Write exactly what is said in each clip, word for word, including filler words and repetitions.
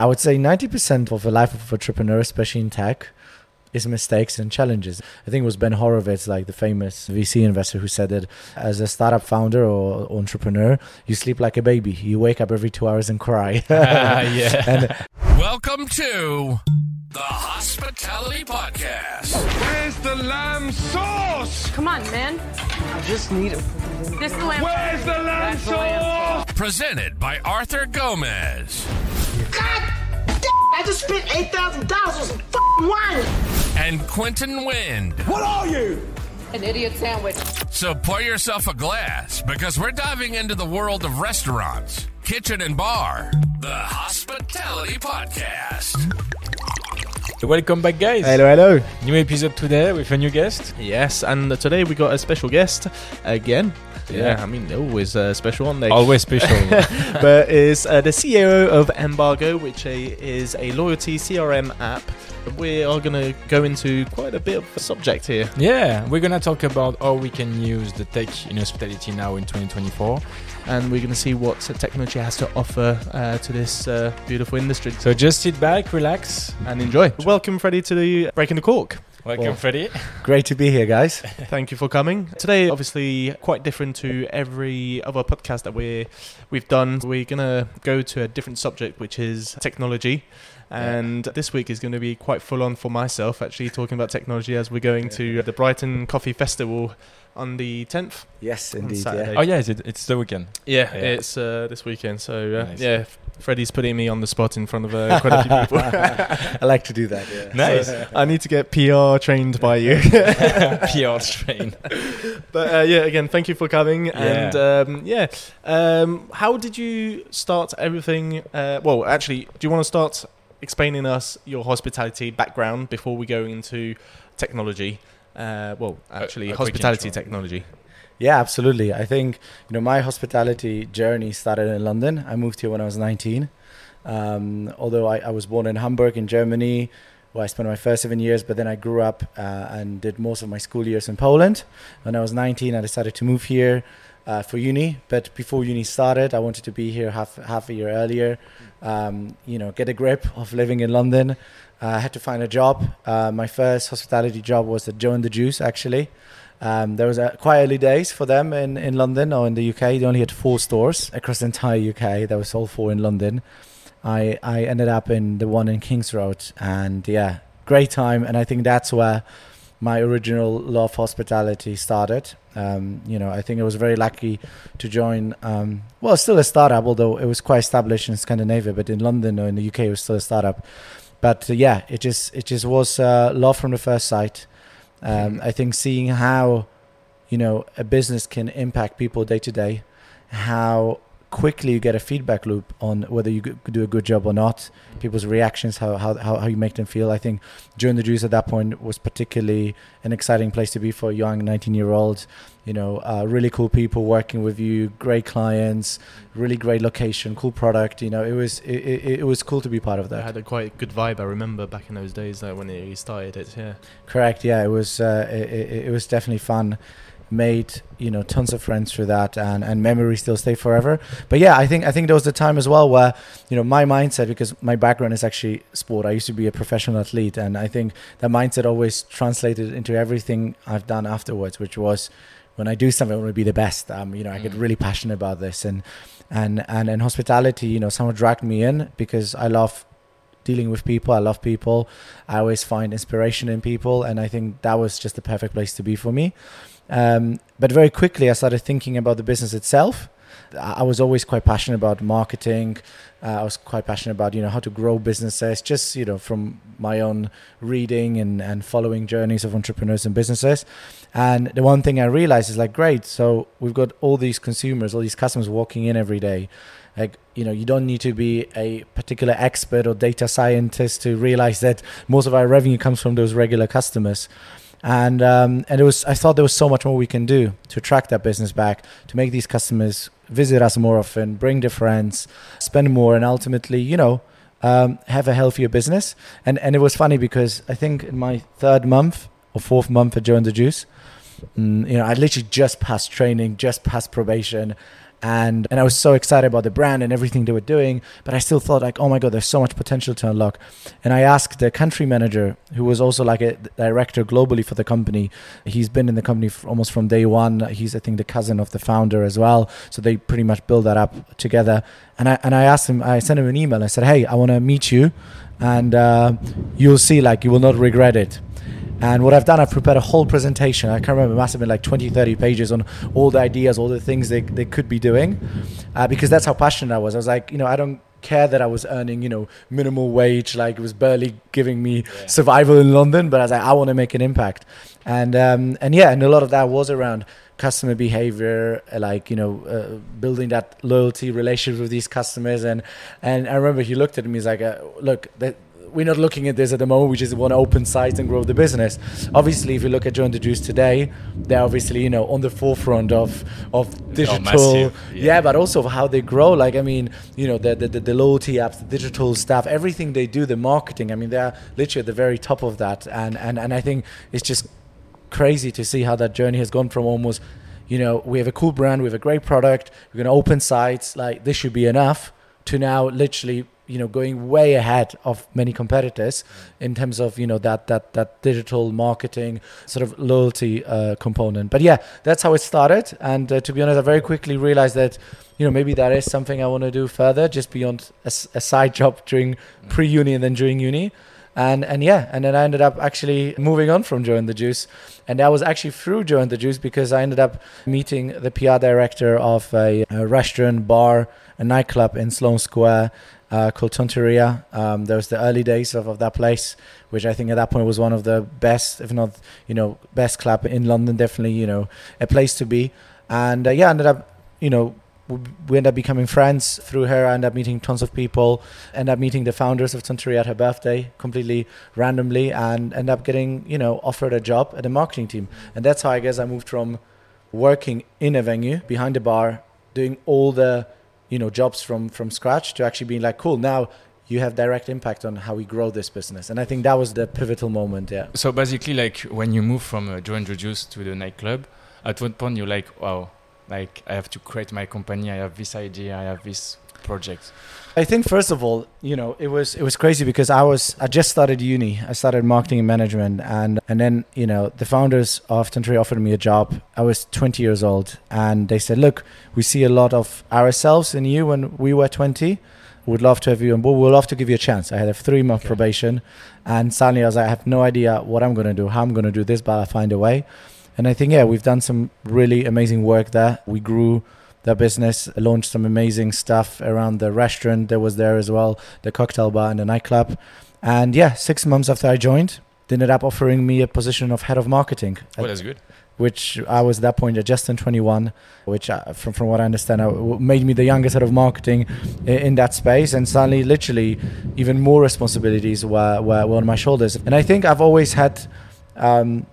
I would say ninety percent of the life of an entrepreneur, especially in tech, is mistakes and challenges. I think it was Ben Horowitz, like the famous V C investor, who said that as a startup founder or entrepreneur, you sleep like a baby. You wake up every two hours and cry. uh, yeah. and, Welcome to the Hospitality Podcast. Where's the lamb sauce? Come on, man. I just need it. This is the lamb. Where's the lamb sauce? Presented by Arthur Gomez. God damn, I just spent eight thousand dollars on some f***ing wine. And Quentin Wind. What are you? An idiot sandwich. So pour yourself a glass because we're diving into the world of restaurants, kitchen and bar. The Hospitality Podcast. Welcome back, guys. hello, hello. New episode today with a new guest. Yes, and today we got a special guest again. Yeah, Yeah. I mean, they're always uh, special, aren't they? Always special. But is uh, the C E O of Embargo, which a, is a loyalty C R M app. We are going to go into quite a bit of a subject here. Yeah, we're going to talk about how we can use the tech in hospitality now in twenty twenty-four. And we're going to see what technology has to offer uh, to this uh, beautiful industry. So just sit back, relax, And enjoy. Welcome, Freddie, to the Breaking the Cork. welcome, Well- Freddie. Great to be here, guys. Thank you for coming. Today, obviously, quite different to every other podcast that we we've done. We're going to go to a different subject, which is technology. And this week is going to be quite full on for myself, actually, talking about technology as we're going to the Brighton Coffee Festival on the tenth. Yes, On indeed. Saturday. Yeah. Oh yeah, it's, it's the weekend. Yeah, Yeah. it's uh, this weekend. So, uh, Nice. yeah, Freddie's putting me on the spot in front of uh, quite a few people. I like to do that. Yeah. Nice. I need to get P R trained by you. P R train. But uh, yeah, again, thank you for coming. Yeah. And um, yeah, um, how did you start everything? Uh, well, actually, do you want to start explaining us your hospitality background before we go into technology? Uh, well, actually, a quick hospitality intro. technology. Yeah, absolutely. I think, you know, my hospitality journey started in London. I moved here when I was nineteen. Um, although I, I was born in Hamburg in Germany, where I spent my first seven years, but then I grew up uh, and did most of my school years in Poland. When I was nineteen, I decided to move here uh, for uni. But before uni started, I wanted to be here half half a year earlier, um, you know, get a grip of living in London. Uh, I had to find a job. Uh, my first hospitality job was at Joe and the Juice, actually. Um, there was a, quite early days for them in, in London or in the U K. They only had four stores across the entire U K. There was all four in London. I, I ended up in the one in Kings Road, and yeah, great time. And I think that's where my original love for hospitality started. Um, you know, I think I was very lucky to join, um, well, still a startup, although it was quite established in Scandinavia, but in London or in the U K, it was still a startup. But uh, yeah, it just it just was uh, love from the first sight. Um, I think seeing how, you know, a business can impact people day to day, how quickly you get a feedback loop on whether you g- do a good job or not, people's reactions, how how how how you make them feel. I think Joe and the Juice at that point was particularly an exciting place to be for a young nineteen-year-old. You know, uh, really cool people working with you, great clients, really great location, cool product. You know, it was it, it, it was cool to be part of I that. had a quite good vibe. I remember back in those days uh, when he started it. Yeah. Correct. Yeah, it was uh, it, it, it was definitely fun. Made, you know, tons of friends through that, and, and memories still stay forever. But yeah, I think I think there was the time as well where, you know, my mindset, because my background is actually sport. I used to be a professional athlete, and I think that mindset always translated into everything I've done afterwards, which was when I do something, I want to be the best. Um, you know, I get really passionate about this, and and and and hospitality, you know, someone dragged me in because I love dealing with people. I love people. I always find inspiration in people, and I think that was just the perfect place to be for me. Um, but very quickly, I started thinking about the business itself. I I was always quite passionate about marketing. Uh, I was quite passionate about, you know, how to grow businesses, just, you know, from my own reading and, and following journeys of entrepreneurs and businesses. And the one thing I realized is like, great, so we've got all these consumers, all these customers walking in every day. Like, you know, you don't need to be a particular expert or data scientist to realize that most of our revenue comes from those regular customers. And um, and it was I thought there was so much more we can do to attract that business back, to make these customers visit us more often, bring their friends, spend more, and ultimately, you know, um, have a healthier business. And and it was funny because I think in my third month or fourth month at Joe and the Juice, mm, you know, I literally just passed training, just passed probation, And and I was so excited about the brand and everything they were doing, but I still thought like, oh my God, there's so much potential to unlock. And I asked the country manager, who was also like a director globally for the company. He's been in the company f- almost from day one. He's, I think, the cousin of the founder as well. So they pretty much built that up together. And I and I asked him, I sent him an email. I said, hey, I want to meet you, and uh, you'll see, like, you will not regret it. And what I've done, I've prepared a whole presentation. I can't remember, it must have been like twenty, thirty pages on all the ideas, all the things they, they could be doing, uh, because that's how passionate I was. I was like, you know, I don't care that I was earning, you know, minimal wage, like it was barely giving me yeah. survival in London, but I was like, I want to make an impact. And, um, and yeah, and a lot of that was around customer behavior, like, you know, uh, building that loyalty relationship with these customers. And, and I remember he looked at me, he's like, uh, look, that, we're not looking at this at the moment. We just want to open sites and grow the business. Obviously, if you look at Joe and the Juice today, they're obviously, you know, on the forefront of of digital, oh, massive, yeah. yeah, but also of how they grow. Like, I mean, you know, the, the the loyalty apps, the digital stuff, everything they do, the marketing. I mean, they're literally at the very top of that. And and and I think it's just crazy to see how that journey has gone from almost, you know, we have a cool brand, we have a great product, we're going to open sites, like this should be enough, to now literally, you know, going way ahead of many competitors in terms of, you know, that that that digital marketing sort of loyalty uh, component. But yeah, that's how it started. And uh, to be honest, I very quickly realized that, you know, maybe that is something I want to do further, just beyond a, a side job during pre-uni and then during uni. And and yeah, and then I ended up actually moving on from Joe and the Juice. And that was actually through Joe and the Juice, because I ended up meeting the P R director of a, a restaurant, bar, a nightclub in Sloane Square uh, called Tonteria. Um, there was the early days of, of that place, which I think at that point was one of the best, if not, you know, best club in London, definitely, you know, a place to be. And uh, yeah, ended up, you know, we ended up becoming friends through her. I ended up meeting tons of people, ended up meeting the founders of Tonteria at her birthday completely randomly, and ended up getting, you know, offered a job at the marketing team. And that's how I guess I moved from working in a venue behind the bar, doing all the, you know, jobs from, from scratch, to actually being like, cool, now you have direct impact on how we grow this business. And I think that was the pivotal moment, yeah. So basically, like, when you move from uh, Joe and the Juice to the nightclub, at what point you're like, wow, like, I have to create my company, I have this idea, I have this project? I think first of all, you know, it was it was crazy because I was I just started uni. I started marketing and management, and and then, you know, the founders of Tonteria offered me a job. I was twenty years old, and they said, look, we see a lot of ourselves in you when we were twenty. We'd love to have you on board. We'd love to give you a chance. I had a three month okay. probation, and suddenly I was like, I have no idea what I'm going to do, how I'm going to do this, but I'll find a way. And I think, yeah, we've done some really amazing work there. We grew the business, launched some amazing stuff around the restaurant that was there as well, the cocktail bar and the nightclub. And yeah, six months after I joined, they ended up offering me a position of head of marketing. Oh, that's good. Which I was at that point at just turned twenty-one, which uh, from, from what I understand, uh, made me the youngest head of marketing in, in that space. And suddenly, literally, even more responsibilities were, were, were on my shoulders. And I think I've always had um,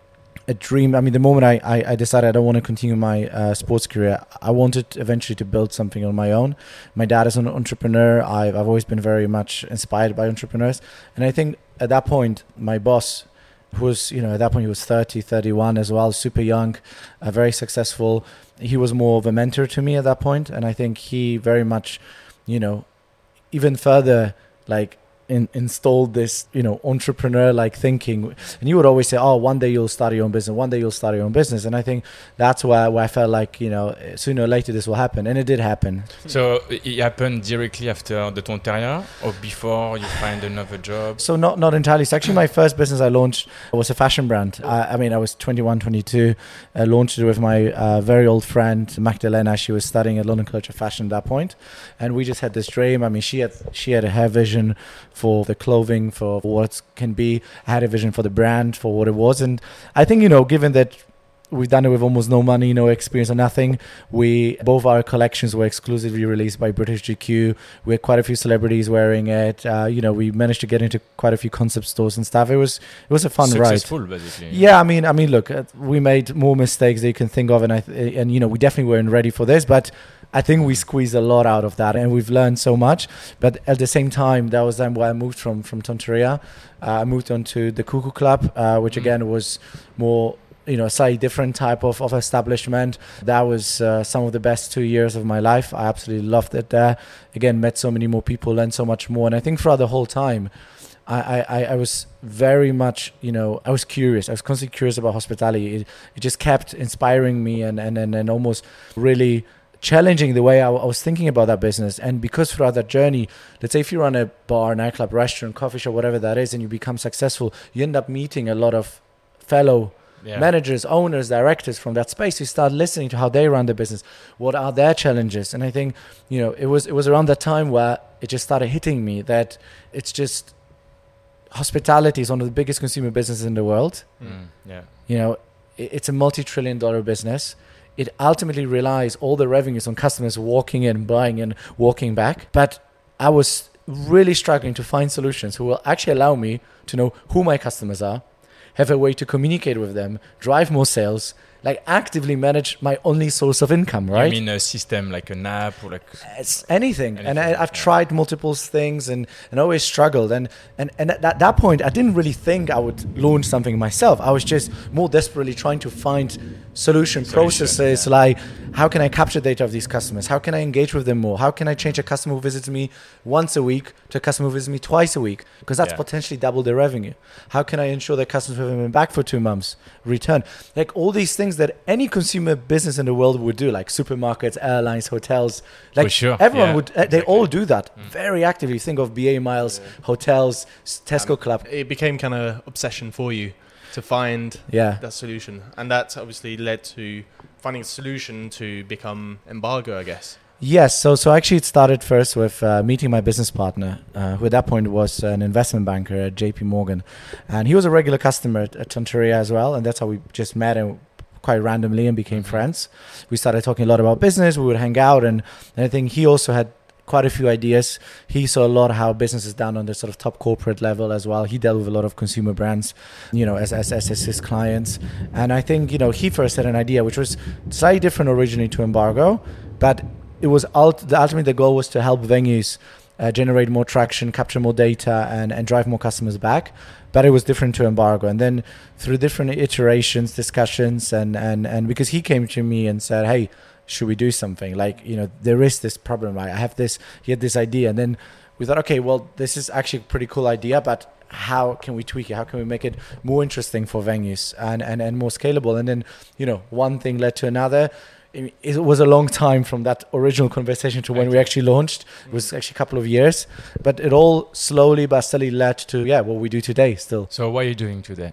a dream. I mean, the moment I, I, I decided I don't want to continue my uh, sports career, I wanted eventually to build something on my own. My dad is an entrepreneur. I've, I've always been very much inspired by entrepreneurs. And I think at that point, my boss, who was, you know, at that point he was thirty, thirty-one as well, super young, uh, very successful. He was more of a mentor to me at that point. And I think he very much, you know, even further, like, In, installed this, you know, entrepreneur-like thinking. And you would always say, oh, one day you'll start your own business, one day you'll start your own business. And I think that's where, where I felt like, you know, sooner or later this will happen. And it did happen. So it happened directly after the Tonteria, or before you find another job? So not not entirely. So actually my first business I launched was a fashion brand. I, I mean, I was twenty-one, twenty-two. I launched it with my uh, very old friend, Magdalena. She was studying at London College of Fashion at that point. And we just had this dream. I mean, she had she had her vision for the clothing, for what it can be. I had a vision for the brand, for what it was. And I think, you know, given that we've done it with almost no money, no experience or nothing, we both our collections were exclusively released by British G Q. We had quite a few celebrities wearing it. Uh, you know, we managed to get into quite a few concept stores and stuff. It was it was a fun Successful, ride. Successful, basically. Yeah, I mean, I mean, look, uh, we made more mistakes than you can think of, and I th- and you know, we definitely weren't ready for this, but I think we squeezed a lot out of that, and we've learned so much. But at the same time, that was then where I moved from from Tonteria. Uh, I moved on to the Cuckoo Club, uh, which again was more you know, a slightly different type of, of establishment. That was uh, some of the best two years of my life. I absolutely loved it there. Again, met so many more people, learned so much more. And I think throughout the whole time, I, I, I was very much, you know, I was curious. I was constantly curious about hospitality. It, it just kept inspiring me and, and, and, and almost really challenging the way I, I was thinking about that business. And because throughout that journey, let's say if you run a bar, nightclub, restaurant, coffee shop, whatever that is, and you become successful, you end up meeting a lot of fellow yeah. managers, owners, directors from that space. You start listening to how they run the business. What are their challenges? And I think, you know, it was it was around that time where it just started hitting me that it's just hospitality is one of the biggest consumer businesses in the world. Mm, yeah. You know, it, it's a multi-trillion dollar business. It ultimately relies all the revenues on customers walking in, buying and walking back. But I was really struggling to find solutions who will actually allow me to know who my customers are, have a way to communicate with them, drive more sales, like actively manage my only source of income, right? I mean a system like an app or like it's anything. anything. And I, I've yeah. tried multiple things and, and always struggled. And, and, and at that, that point, I didn't really think I would launch something myself. I was just more desperately trying to find solution, Solution, processes yeah. like how can I capture data of these customers? How can I engage with them more? How can I change a customer who visits me once a week to a customer who visits me twice a week? Because that's Yeah. potentially double their revenue. How can I ensure that customers who have been back for two months return? Like all these things that any consumer business in the world would do, like supermarkets, airlines, hotels. Like For sure. everyone Yeah, would, uh, they exactly. all do that very actively. Think of B A Miles, hotels, s- Tesco Club. It became kind of obsession for you to find Yeah. that solution, and that obviously led to finding a solution to become Embargo, I guess. Yes, so so actually it started first with uh, meeting my business partner, uh, who at that point was an investment banker at J P Morgan, and he was a regular customer at, at Tonteria as well, and that's how we just met and quite randomly and became friends. We started talking a lot about business. We would hang out, and, and I think he also had quite a few ideas. He saw a lot of how business is done on the sort of top corporate level as well. He dealt with a lot of consumer brands, you know, as as, as his clients, and I think, you know, he first had an idea which was slightly different originally to Embargo, but it was ult- the ultimately the goal was to help venues uh, generate more traction, capture more data, and, and drive more customers back. But it was different to Embargo. And then through different iterations, discussions, and, and, and because he came to me and said, hey, should we do something? Like, you know, there is this problem, right? I have this, he had this idea. And then we thought, okay, well, this is actually a pretty cool idea, but how can we tweak it? How can we make it more interesting for venues and, and, and more scalable? And then, you know, one thing led to another. It was a long time from that original conversation to when we actually launched. It was actually a couple of years, but it all slowly but steadily led to, yeah, what we do today still. So what are you doing today?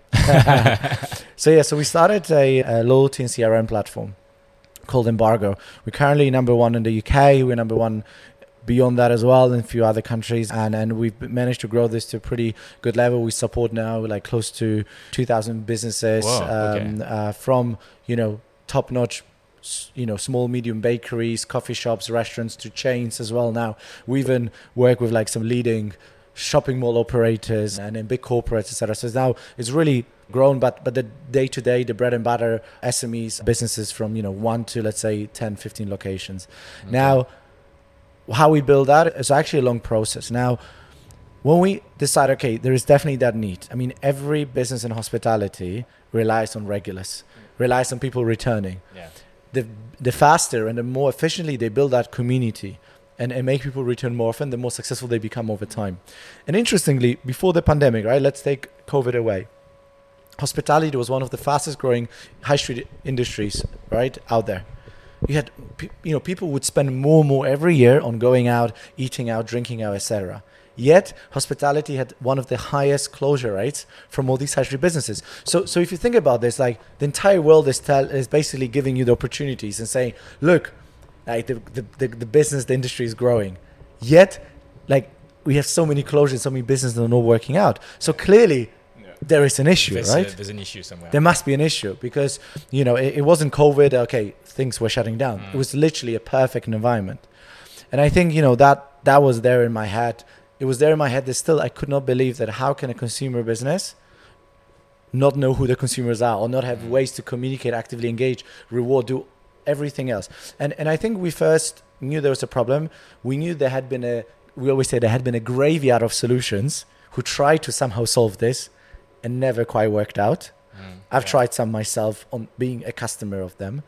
So yeah, so we started a, a loyalty and C R M platform called Embargo. We're currently number one in the U K. We're number one beyond that as well in a few other countries, and and we've managed to grow this to a pretty good level. We support now like close to two thousand businesses. Whoa, okay. um, uh, from, you know, top-notch, you know, small, medium bakeries, coffee shops, restaurants to chains as well. Now we even work with like some leading shopping mall operators and in big corporates, et cetera. So now it's really grown, but but the day to day, the bread and butter S M Es, businesses from, you know, one to let's say ten, fifteen locations. Okay. Now, how we build that is actually a long process. Now, when we decide, okay, there is definitely that need. I mean, every business in hospitality relies on regulars, relies on people returning. Yeah. The the faster and the more efficiently they build that community and, and make people return more often, the more successful they become over time. And interestingly, before the pandemic, right, let's take COVID away. Hospitality was one of the fastest growing high street industries, right, out there. You had, you know, people would spend more and more every year on going out, eating out, drinking out, et cetera. Yet, hospitality had one of the highest closure rates from all these high street businesses. So, so if you think about this, like the entire world is tell, is basically giving you the opportunities and saying, look, like the, the, the, the business, the industry is growing. Yet, like we have so many closures, so many businesses that are not working out. So clearly, yeah. there is an issue, there's right? A, there's an issue somewhere. There must be an issue because, you know, it, it wasn't COVID. Okay, things were shutting down. Mm. It was literally a perfect environment. And I think, you know, that that was there in my head. It was there in my head that still I could not believe that how can a consumer business not know who the consumers are or not have ways to communicate, actively engage, reward, do everything else. And and I think we first knew there was a problem. We knew there had been a, we always say there had been a graveyard of solutions who tried to somehow solve this and never quite worked out. I've yeah. tried some myself on being a customer of them.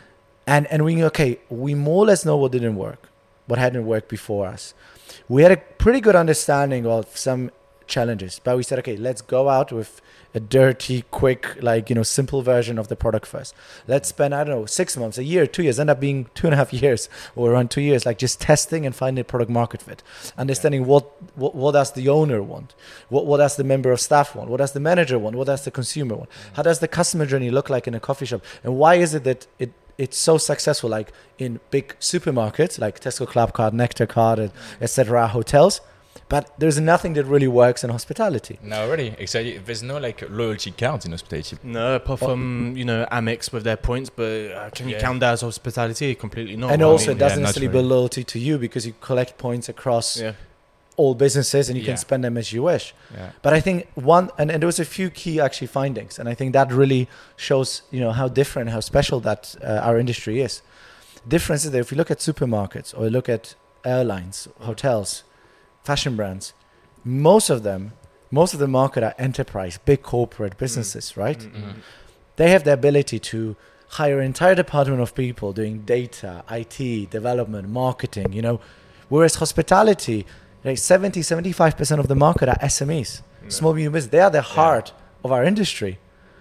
And and we okay, we more or less know what didn't work, what hadn't worked before us. We had a pretty good understanding of some challenges, but we said, okay, let's go out with a dirty, quick, like, you know, simple version of the product first. Let's spend, I don't know, six months, a year, two years, end up being two and a half years or around two years, like just testing and finding product market fit, understanding yeah. what, what what does the owner want, what what does the member of staff want, what does the manager want, what does the consumer want, mm. how does the customer journey look like in a coffee shop, and why is it that it it's so successful, like in big supermarkets like Tesco, Clubcard, Nectarcard, et cetera, hotels. But there's nothing that really works in hospitality. No, really. Exactly. There's no like loyalty cards in hospitality. No, apart from, you know, Amex with their points, but uh, can you yeah. count that as hospitality? Completely not. And I also mean, it doesn't yeah, necessarily really. build loyalty to you because you collect points across yeah. all businesses and you Yeah. can spend them as you wish. Yeah. But I think one, and, and there was a few key actually findings, and I think that really shows, you know, how different, how special that uh, our industry is. Difference is that if you look at supermarkets or you look at airlines, hotels, fashion brands, most of them, most of the market are enterprise, big corporate businesses, mm. right? Mm-hmm. They have the ability to hire an entire department of people doing data, I T, development, marketing, you know, whereas hospitality, like seventy, seventy-five percent of the market are S M Es, yeah. small medium business. They are the heart yeah. of our industry.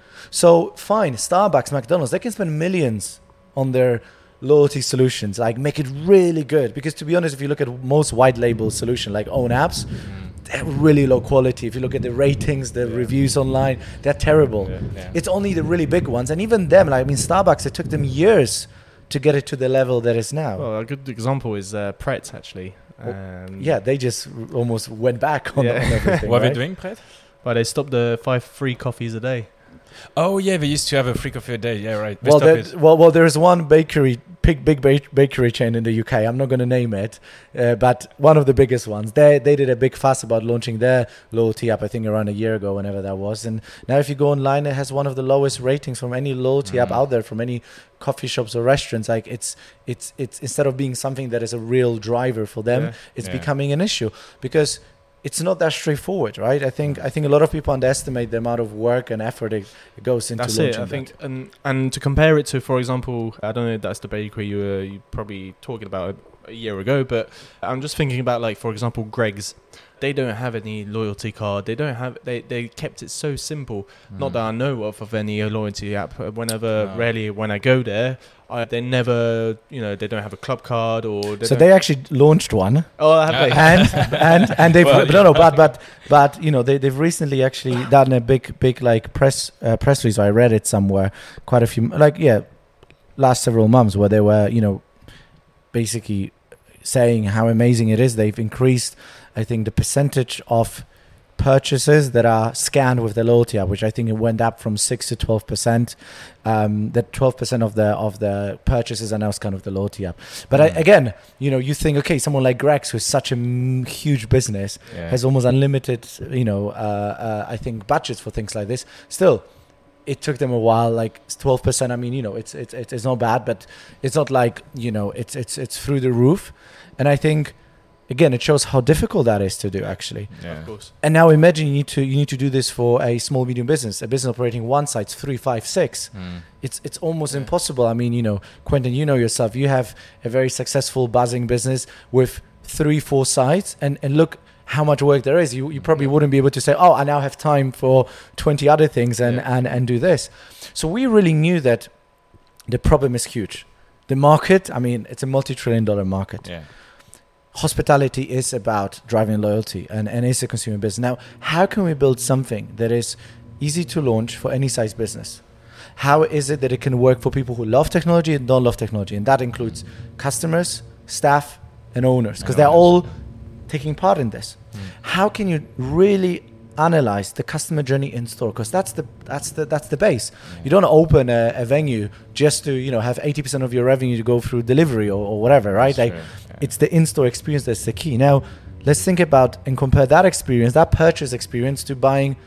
So fine, Starbucks, McDonald's, they can spend millions on their loyalty solutions, like make it really good. Because to be honest, if you look at most white label solution like own apps, mm. they're really low quality. If you look at the ratings, the yeah. reviews online, they're terrible. Yeah. Yeah. It's only the really big ones. And even them, like I mean, Starbucks, it took them years to get it to the level that it's now. Well, a good example is uh, Pret, actually. Um, yeah, they just r- almost went back on, yeah. on everything. What right? are they doing, Pret? Well, they stopped the five free coffees a day. Oh yeah, they used to have a free coffee a day. Yeah, right. They Well, stopped there, it. well, well, there is one bakery, big, big ba- bakery chain in the U K. I'm not going to name it, uh, but one of the biggest ones. They they did a big fuss about launching their loyalty app. I think around a year ago, whenever that was. And now, if you go online, it has one of the lowest ratings from any loyalty mm. app out there, from any coffee shops or restaurants. Like it's it's it's instead of being something that is a real driver for them, yeah. it's yeah. becoming an issue because it's not that straightforward, right? I think I think a lot of people underestimate the amount of work and effort it, it goes into that's launching it. I think, that. and and to compare it to, for example, I don't know if that's the bakery you were you probably talking about a, a year ago, but I'm just thinking about, like, for example, Greg's. They don't have any loyalty card. They don't have. They, they kept it so simple. Mm. Not that I know of of any loyalty app. Whenever, no. rarely when I go there, I, they never. You know, they don't have a club card or. They so don't they actually launched one. Oh, have they? And and and they've well, no no but but but you know they they've recently actually done a big big like press uh, press release. I read it somewhere. Quite a few like yeah, last several months where they were you know, basically saying how amazing it is. They've increased, I think, the percentage of purchases that are scanned with the loyalty app, which I think it went up from six to twelve percent. Um, that twelve percent of the of the purchases are now scanned with the loyalty app. But mm. I, again, you know, you think, okay, someone like Greg's, who's such a m- huge business, yeah. has almost unlimited, you know, uh, uh, I think budgets for things like this. Still, it took them a while. Like twelve percent. I mean, you know, it's it's it's not bad, but it's not like, you know, it's it's it's through the roof. And I think, again, it shows how difficult that is to do, actually. Yeah. Of course. And now imagine you need to you need to do this for a small medium business, a business operating one site, three, five, six. Mm. It's it's almost Yeah. impossible. I mean, you know, Quentin, you know yourself. You have a very successful buzzing business with three, four sites, and and look how much work there is. You you probably wouldn't be able to say, oh, I now have time for twenty other things and Yeah. and and do this. So we really knew that the problem is huge. The market, I mean, it's a multi-trillion dollar market. Yeah. Hospitality is about driving loyalty and, and is a consumer business. Now, how can we build something that is easy to launch for any size business? How is it that it can work for people who love technology and don't love technology? And that includes customers, staff, and owners, because they're all taking part in this. Mm. How can you really analyze the customer journey in store? Because that's the that's the that's the base. Yeah. You don't open a, a venue just to you know have eighty percent of your revenue to go through delivery or, or whatever, right? Like, yeah. It's the in-store experience that's the key. Now, let's think about and compare that experience, that purchase experience, to buying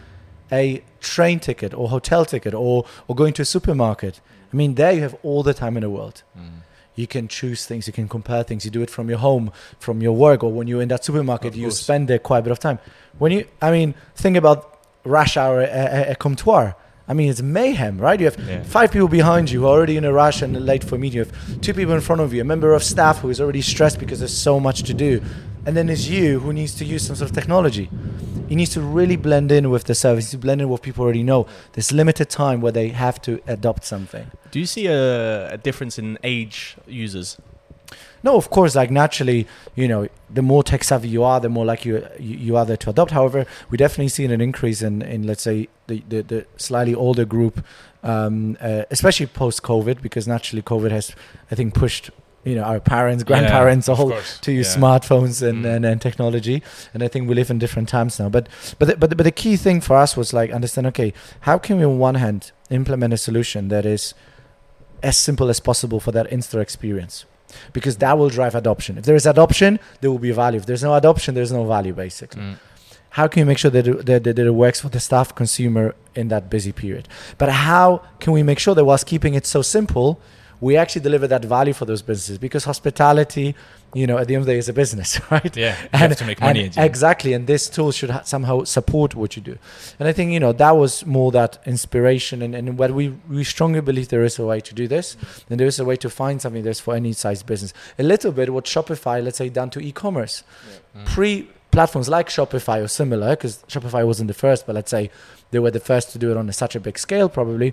a train ticket or hotel ticket or or going to a supermarket. I mean, there you have all the time in the world. Mm. You can choose things, you can compare things, you do it from your home, from your work, or when you're in that supermarket, you spend there quite a bit of time. When you, I mean, think about rush hour at, at Comptoir. I mean, it's mayhem, right? You have Yeah. five people behind you who are already in a rush and late for a meeting. You have two people in front of you, a member of staff who is already stressed because there's so much to do. And then there's you who needs to use some sort of technology. He needs to really blend in with the service, to blend in with what people already know. There's limited time where they have to adopt something. Do you see a, a difference in age users? No, of course, like naturally, you know, the more tech savvy you are, the more likely you, you, you are there to adopt. However, we definitely see an increase in, in let's say, the, the, the slightly older group, um, uh, especially post-COVID, because naturally COVID has, I think, pushed, you know, our parents, grandparents, Yeah, of all course. to use Yeah. smartphones and, Mm. and, and technology. And I think we live in different times now. But but the, but, the, but the key thing for us was like understand, okay, how can we on one hand implement a solution that is as simple as possible for that in-store experience? Because that will drive adoption. If there is adoption, there will be value. If there's no adoption, there's no value, basically. Mm. How can you make sure that it, that, that it works for the staff consumer in that busy period? But how can we make sure that whilst keeping it so simple, we actually deliver that value for those businesses? Because hospitality, you know, at the end of the day, is a business, right? Yeah, you have to make money. and at the end. exactly, and this tool should ha- somehow support what you do. And I think, you know, that was more that inspiration, and, and what we, we strongly believe there is a way to do this, and there is a way to find something that's for any size business. A little bit what Shopify, let's say, done to e-commerce. Mm. Pre-platforms like Shopify or similar, because Shopify wasn't the first, but let's say they were the first to do it on a, such a big scale, probably.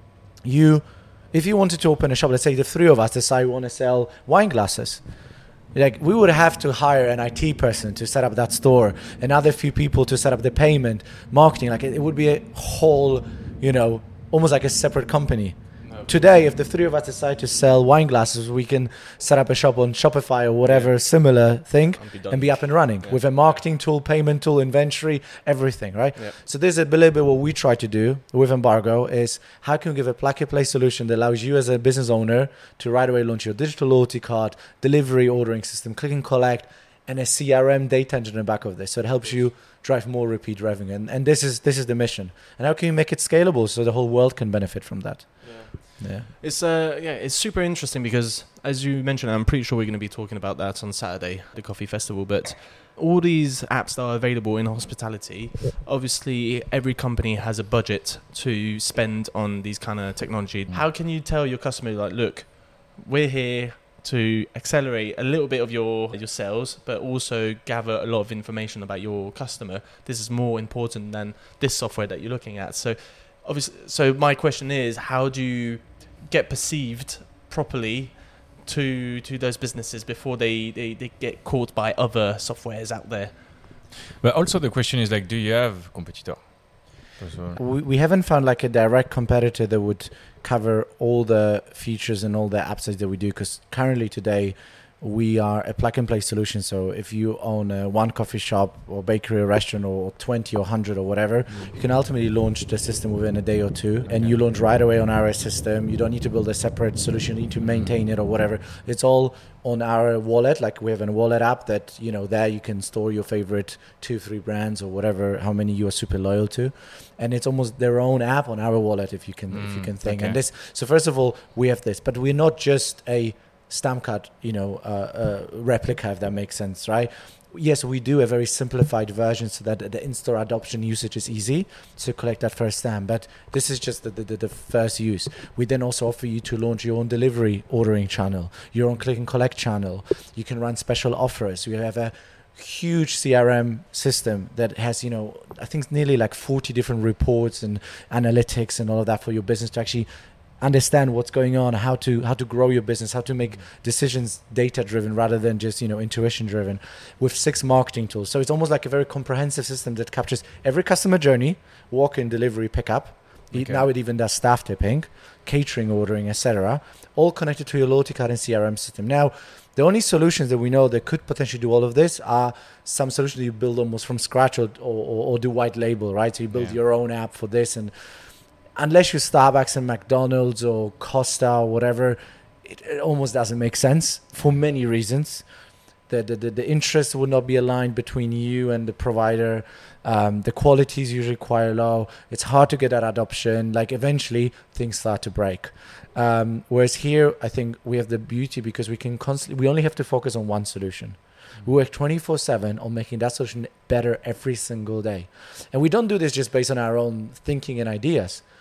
You, if you wanted to open a shop, let's say the three of us decide we want to sell wine glasses. Like, we would have to hire an I T person to set up that store, another few people to set up the payment, marketing. Like, it, it would be a whole, you know, almost like a separate company. Today, if the three of us decide to sell wine glasses, we can set up a shop on Shopify or whatever similar thing And be done. and be up and running with a marketing tool, payment tool, inventory, everything, right? Yeah. So there's a little bit what we try to do with Embargo is how can we give a plug-and-play solution that allows you as a business owner to right away launch your digital loyalty card, delivery ordering system, click and collect, and a C R M data engine in the back of this. So it helps you drive more repeat revenue. And, and this is this is the mission. And how can you make it scalable so the whole world can benefit from that? Yeah. It's uh yeah, it's super interesting because as you mentioned, I'm pretty sure we're going to be talking about that on Saturday, the coffee festival. But all these apps that are available in hospitality, obviously every company has a budget to spend on these kind of technology. How can you tell your customer, like, look, we're here to accelerate a little bit of your your sales, but also gather a lot of information about your customer? This is more important than this software that you're looking at. So obviously, so my question is, how do you get perceived properly to to those businesses before they, they, they get caught by other softwares out there? But also the question is like, do you have competitor? Because, uh, We, we haven't found like a direct competitor that would cover all the features and all the apps that we do, because currently today we are a plug and play solution. So if you own a one coffee shop or bakery or restaurant or twenty or one hundred or whatever, you can ultimately launch the system within a day or two, and you launch right away on our system. You don't need to build a separate solution, you need to maintain it or whatever. It's all on our wallet. Like, we have a wallet app that, you know, there you can store your favorite two, three brands or whatever, how many you are super loyal to. And it's almost their own app on our wallet, if you can, if you Mm, can think. okay. And this, so first of all, we have this, but we're not just a stamp card, you know, uh, uh, replica, if that makes sense, right? Yes, we do a very simplified version so that the in-store adoption usage is easy to collect that first stamp. But this is just the, the, the first use. We then also offer you to launch your own delivery ordering channel, your own click and collect channel. You can run special offers. We have a huge C R M system that has, you know, I think nearly like forty different reports and analytics and all of that for your business to actually understand what's going on, how to how to grow your business, how to make decisions data driven rather than just, you know, intuition driven, with six marketing tools. So it's almost like a very comprehensive system that captures every customer journey, walk-in, delivery, pickup. It- Okay. Now it even does staff tipping, catering ordering, et cetera, all connected to your loyalty card and C R M system. Now, the only solutions that we know that could potentially do all of this are some solutions that you build almost from scratch or or, or do white label, right? So you build Yeah. your own app for this, and unless you're Starbucks and McDonald's or Costa or whatever, it, it almost doesn't make sense for many reasons. The, the, the, the interest would not be aligned between you and the provider. Um, the quality is usually quite low. It's hard to get that adoption. Like, eventually things start to break. Um, whereas here, I think we have the beauty because we can constantly, we only have to focus on one solution. We work twenty-four seven on making that solution better every single day. And we don't do this just based on our own thinking and ideas.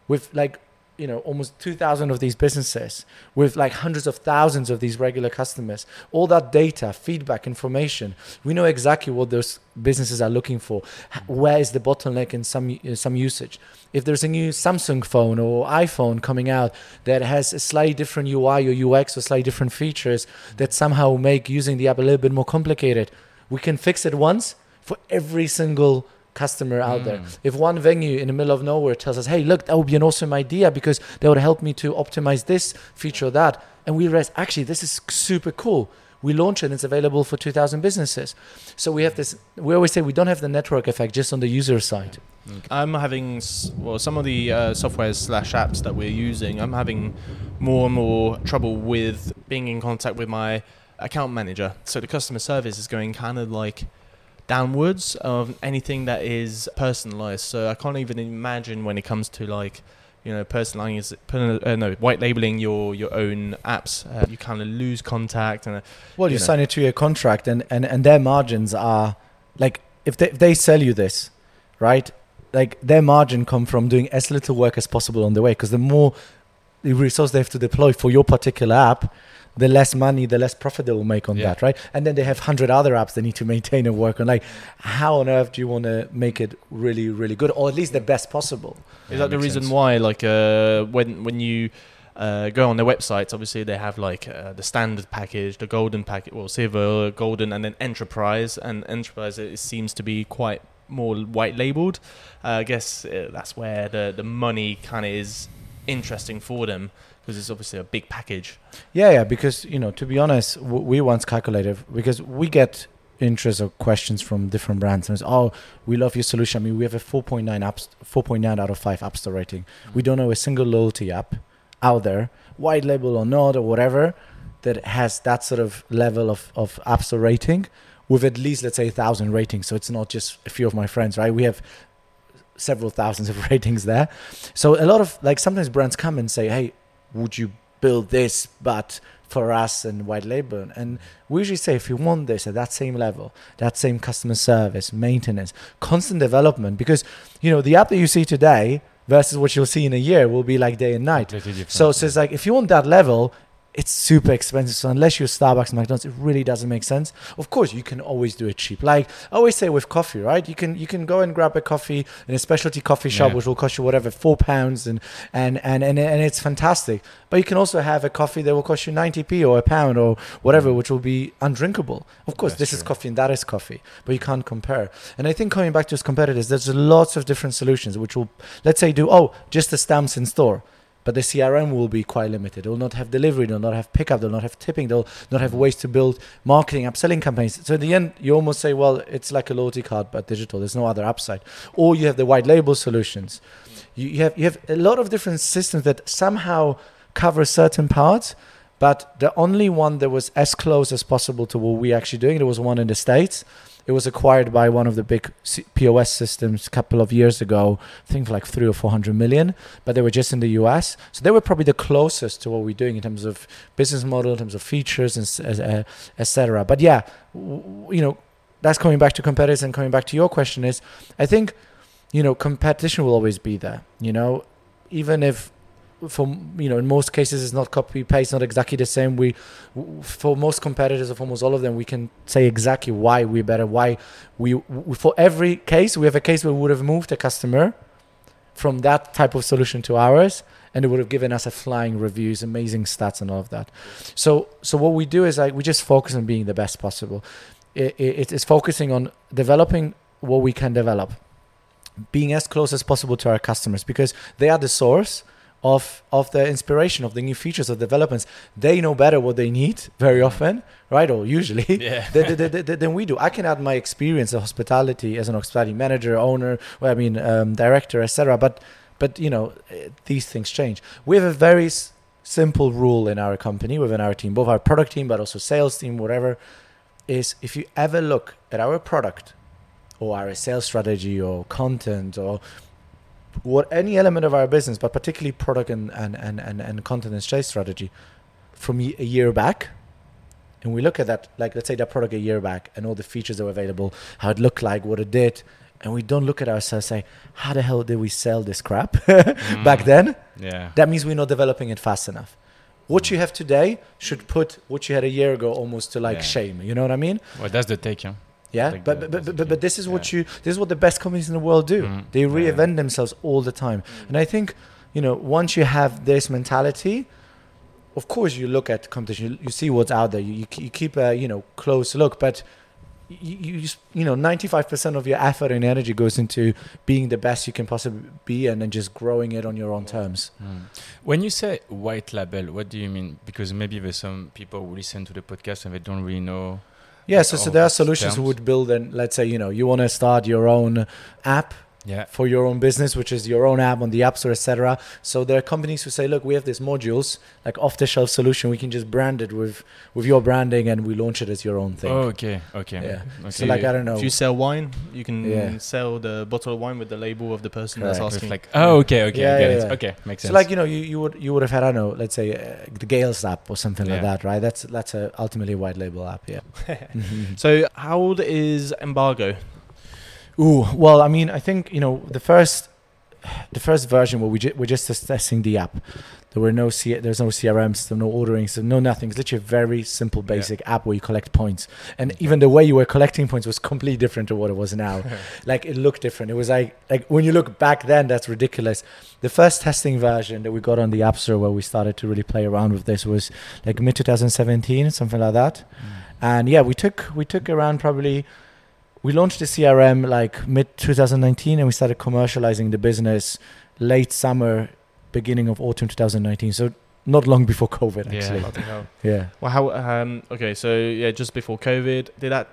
with like, you know, almost two thousand of these businesses, with like hundreds of thousands of these regular customers, all that data, feedback, information, we know exactly what those businesses are looking for. H- Where is the bottleneck in some uh, some usage? If there's a new Samsung phone or iPhone coming out that has a slightly different U I or U X or slightly different features that somehow make using the app a little bit more complicated, we can fix it once for every single customer out there. If one venue in the middle of nowhere tells us, hey, look, that would be an awesome idea because that would help me to optimize this feature or that, and we realize, actually, this is super cool. We launch it and it's available for two thousand businesses. So we have this, we always say we don't have the network effect just on the user side. I'm having, s- well, some of the uh, software slash apps that we're using, I'm having more and more trouble with being in contact with my account manager. So the customer service is going kind of like downwards of anything that is personalized. So I can't even imagine when it comes to like, you know, personalizing, per- uh, no, white labeling your, your own apps. Uh, you kind of lose contact. And uh, Well, you, you know. sign a two-year contract, and, and, and their margins are like, if they, if they sell you this, right? Like their margin come from doing as little work as possible on the way, because the more the resource they have to deploy for your particular app, the less money, the less profit they will make on Yeah. that, right? And then they have one hundred other apps they need to maintain and work on. Like, how on earth do you want to make it really, really good, or at least the best possible? Is Yeah, that the makes reason sense. why, like, uh, when when you uh, go on their websites, obviously they have like uh, the standard package, the golden package, well, silver, golden, and then enterprise. And enterprise, it seems to be quite more white labeled. Uh, I guess uh, that's where the the money kind of is interesting for them, because it's obviously a big package. Yeah, yeah, because, you know, to be honest, w- we once calculated, because we get interest or questions from different brands, and it's, oh, we love your solution. I mean, we have a four point nine apps, four point nine out of five App Store rating. We don't know a single loyalty app out there, white label or not or whatever, that has that sort of level of, of App Store rating with at least, let's say, a thousand ratings. So it's not just a few of my friends, right? We have several thousands of ratings there. So a lot of, like, sometimes brands come and say, hey, would you build this but for us and white label? And we usually say, if you want this at that same level, that same customer service, maintenance, constant development, because, you know, the app that you see today versus what you'll see in a year will be like day and night. Completely different. So, so it's like, if you want that level, it's super expensive. So unless you're Starbucks and McDonald's, it really doesn't make sense. Of course, you can always do it cheap. Like I always say with coffee, right? You can you can go and grab a coffee in a specialty coffee shop, Yeah. which will cost you whatever, four pounds, and and and and and it's fantastic. But you can also have a coffee that will cost you ninety p or a pound or whatever, which will be undrinkable. Of course, That's this is true. coffee and that is coffee, but you can't compare. And I think coming back to his competitors, there's lots of different solutions which will, let's say, do oh just the stamps in store. But the C R M will be quite limited. It will not have delivery, they'll not have pickup, they'll not have tipping, they'll not have ways to build marketing, upselling campaigns. So in the end, you almost say, well, it's like a loyalty card, but digital. There's no other upside. Or you have the white label solutions. You, you have you have a lot of different systems that somehow cover certain parts, but the only one that was as close as possible to what we're actually doing, there was one in the States. It was acquired by one of the big C- P O S systems a couple of years ago, I think for like three or four hundred million, but they were just in the U S. So they were probably the closest to what we're doing in terms of business model, in terms of features, and s- uh, et cetera. But yeah, w- w- you know, that's coming back to competitors and coming back to your question is, I think, you know, competition will always be there, you know, even if, for you know, in most cases it's not copy paste, not exactly the same. We, w- for most competitors, or for almost all of them, we can say exactly why we're better. Why we, w- for every case, we have a case where we would have moved a customer from that type of solution to ours, and it would have given us a flying reviews, amazing stats, and all of that. So, so what we do is like we just focus on being the best possible. It, it, it's focusing on developing what we can develop, being as close as possible to our customers, because they are the source of of the inspiration, of the new features, of developments. They know better what they need very often, right? Or usually Yeah. than, than, than, than we do. I can add my experience of hospitality as an hospitality manager, owner, well, I mean, um, director, et cetera. But but you know, eh, these things change. We have a very s- simple rule in our company, within our team, both our product team, but also sales team, whatever, is if you ever look at our product or our sales strategy or content or what any element of our business, but particularly product and, and, and, and, and content and sales strategy from y- a year back, and we look at that, like let's say that product a year back and all the features that were available, how it looked like, what it did, and we don't look at ourselves and say, how the hell did we sell this crap back then? Yeah. That means we're not developing it fast enough. What you have today should put what you had a year ago almost to like Yeah. shame. You know what I mean? Well, that's the take, yeah. Yeah, Like but, the- but, that's but, the but, but key. this is what Yeah. you this is what the best companies in the world do. Mhm. They Yeah. reinvent themselves all the time. And I think, you know, once you have this mentality, of course you look at competition, you, you see what's out there, you, you, you keep a, you know, close look, but you, you, just, you know, ninety-five percent of your effort and energy goes into being the best you can possibly be and then just growing it on your own terms. Mm. When you say white label, what do you mean? Because maybe there's some people who listen to the podcast and they don't really know. Yeah, so, so all there are these solutions who terms. would build, and let's say, you know, you want to start your own app Yeah. for your own business, which is your own app on the App Store, et cetera. So there are companies who say, look, we have these modules, like off-the-shelf solution. We can just brand it with, with your branding and we launch it as your own thing. Oh, okay. Okay. Yeah. Okay. So like, I don't know. If you sell wine, you can Yeah. sell the bottle of wine with the label of the person Correct. that's It's asking. like, oh, okay, okay, Yeah, I get yeah, it. yeah. Okay, makes sense. So like, you know, you, you would you would have had, I don't know, let's say uh, the Gales app or something like Yeah. that, right? That's that's a ultimately a white label app, yeah. Mhm. So how old is Embargo? Ooh, well, I mean, I think, you know, the first the first version where we ju- we're just testing the app. There were no C- there's no C R Ms, there no ordering, so no nothing. It's literally a very simple, basic app where you collect points. And even the way you were collecting points was completely different to what it was now. Like it looked different. It was like like when you look back then, that's ridiculous. The first testing version that we got on the App Store where we started to really play around with this was like mid twenty seventeen, something like that. And yeah, we took we took around probably. We launched the C R M like mid twenty nineteen, and we started commercializing the business late summer, beginning of autumn twenty nineteen. So not long before COVID, Yeah. actually. Bloody hell. Yeah. Well, how? Um, okay, so yeah, just before COVID, did that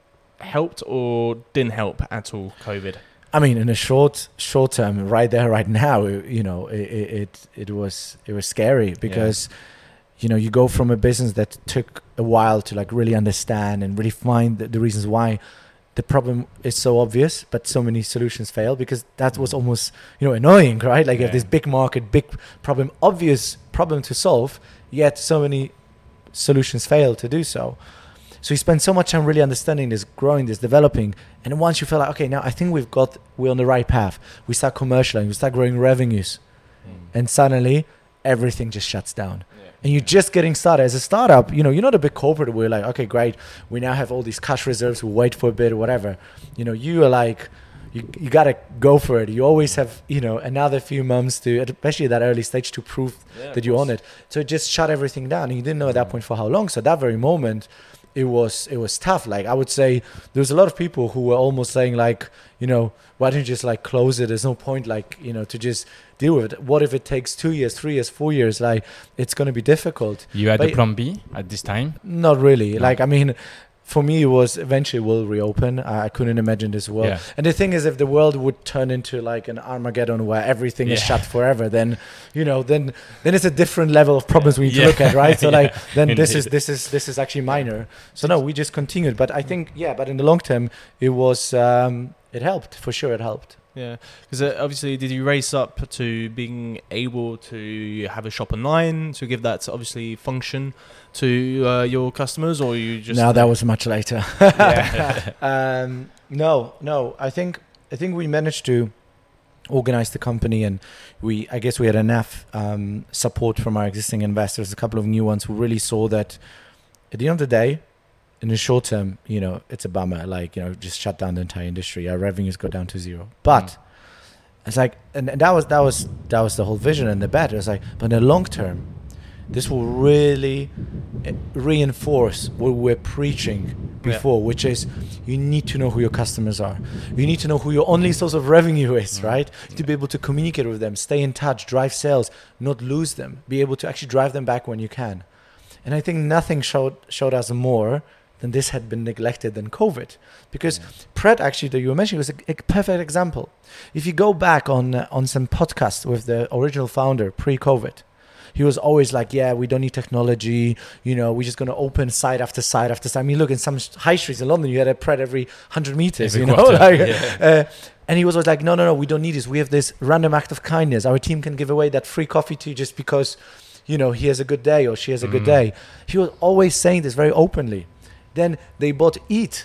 helped or didn't help at all? COVID. I mean, in a short short term, right there, right now, it- you know, it it it, it was it was scary because. You know, you go from a business that took a while to like really understand and really find the, the reasons why the problem is so obvious, but so many solutions fail, because that was almost, you know, annoying, right? Like you have Yeah. this big market, big problem, obvious problem to solve, yet so many solutions fail to do so. So you spend so much time really understanding this, growing this, developing, and once you feel like, okay, now I think we've got, we're on the right path. We start commercializing, we start growing revenues, and suddenly everything just shuts down. And you're just getting started as a startup. You know, you're not a big corporate where you're like, okay, great, we now have all these cash reserves, we'll wait for a bit or whatever. You know, you are like, you you gotta go for it. You always have, you know, another few months to, especially at that early stage, to prove that you're on it. So it just shut everything down. And you didn't know at that point for how long. So that very moment, it was it was tough. Like I would say, there was a lot of people who were almost saying like, you know, why don't you just like close it? There's no point, like, you know, to just deal with it. What if it takes two years, three years, four years? Like, it's going to be difficult. You had But- a plan B at this time? Not really. No. Like, I mean, for me, it was eventually will reopen. I, I couldn't imagine this world. Yeah. And the thing is, if the world would turn into like an Armageddon where everything is Yeah. shut forever, then, you know, then then it's a different level of problems we need Yeah. to look at, right? So like, Yeah, then this is indeed. this is this is actually minor. So no, we just continued. But I think, yeah, but in the long term, it was um, it helped for sure. It helped. Yeah, because uh, obviously, did you race up to being able to have a shop online to give that obviously function to uh, your customers, or you just No, that was much later. Yeah. um, no, no. I think I think we managed to organize the company, and we I guess we had enough um, support from our existing investors, a couple of new ones who really saw that at the end of the day, in the short term, you know, it's a bummer. Like, you know, just shut down the entire industry. Our revenues go down to zero. But Mm. it's like, and, and that was that was that was the whole vision and the bet. It was like, but in the long term, this will really eh, reinforce what we're preaching before, which is you need to know who your customers are. You need to know who your only source of revenue is, right? To be able to communicate with them, stay in touch, drive sales, not lose them, be able to actually drive them back when you can. And I think nothing showed showed us more than this had been neglected than COVID. Because Pret, actually, that you were mentioning, was a, a perfect example. If you go back on uh, on some podcasts with the original founder pre-COVID, he was always like, yeah, we don't need technology. You know, we're just going to open site after site after site. I mean, look, in some sh- high streets in London, you had a Pret every one hundred meters, Every you know? quarter, like, yeah. uh, and he was always like, no, no, no, we don't need this. We have this random act of kindness. Our team can give away that free coffee to you just because, you know, he has a good day or she has a good Mm. day. He was always saying this very openly. Then they bought Eat,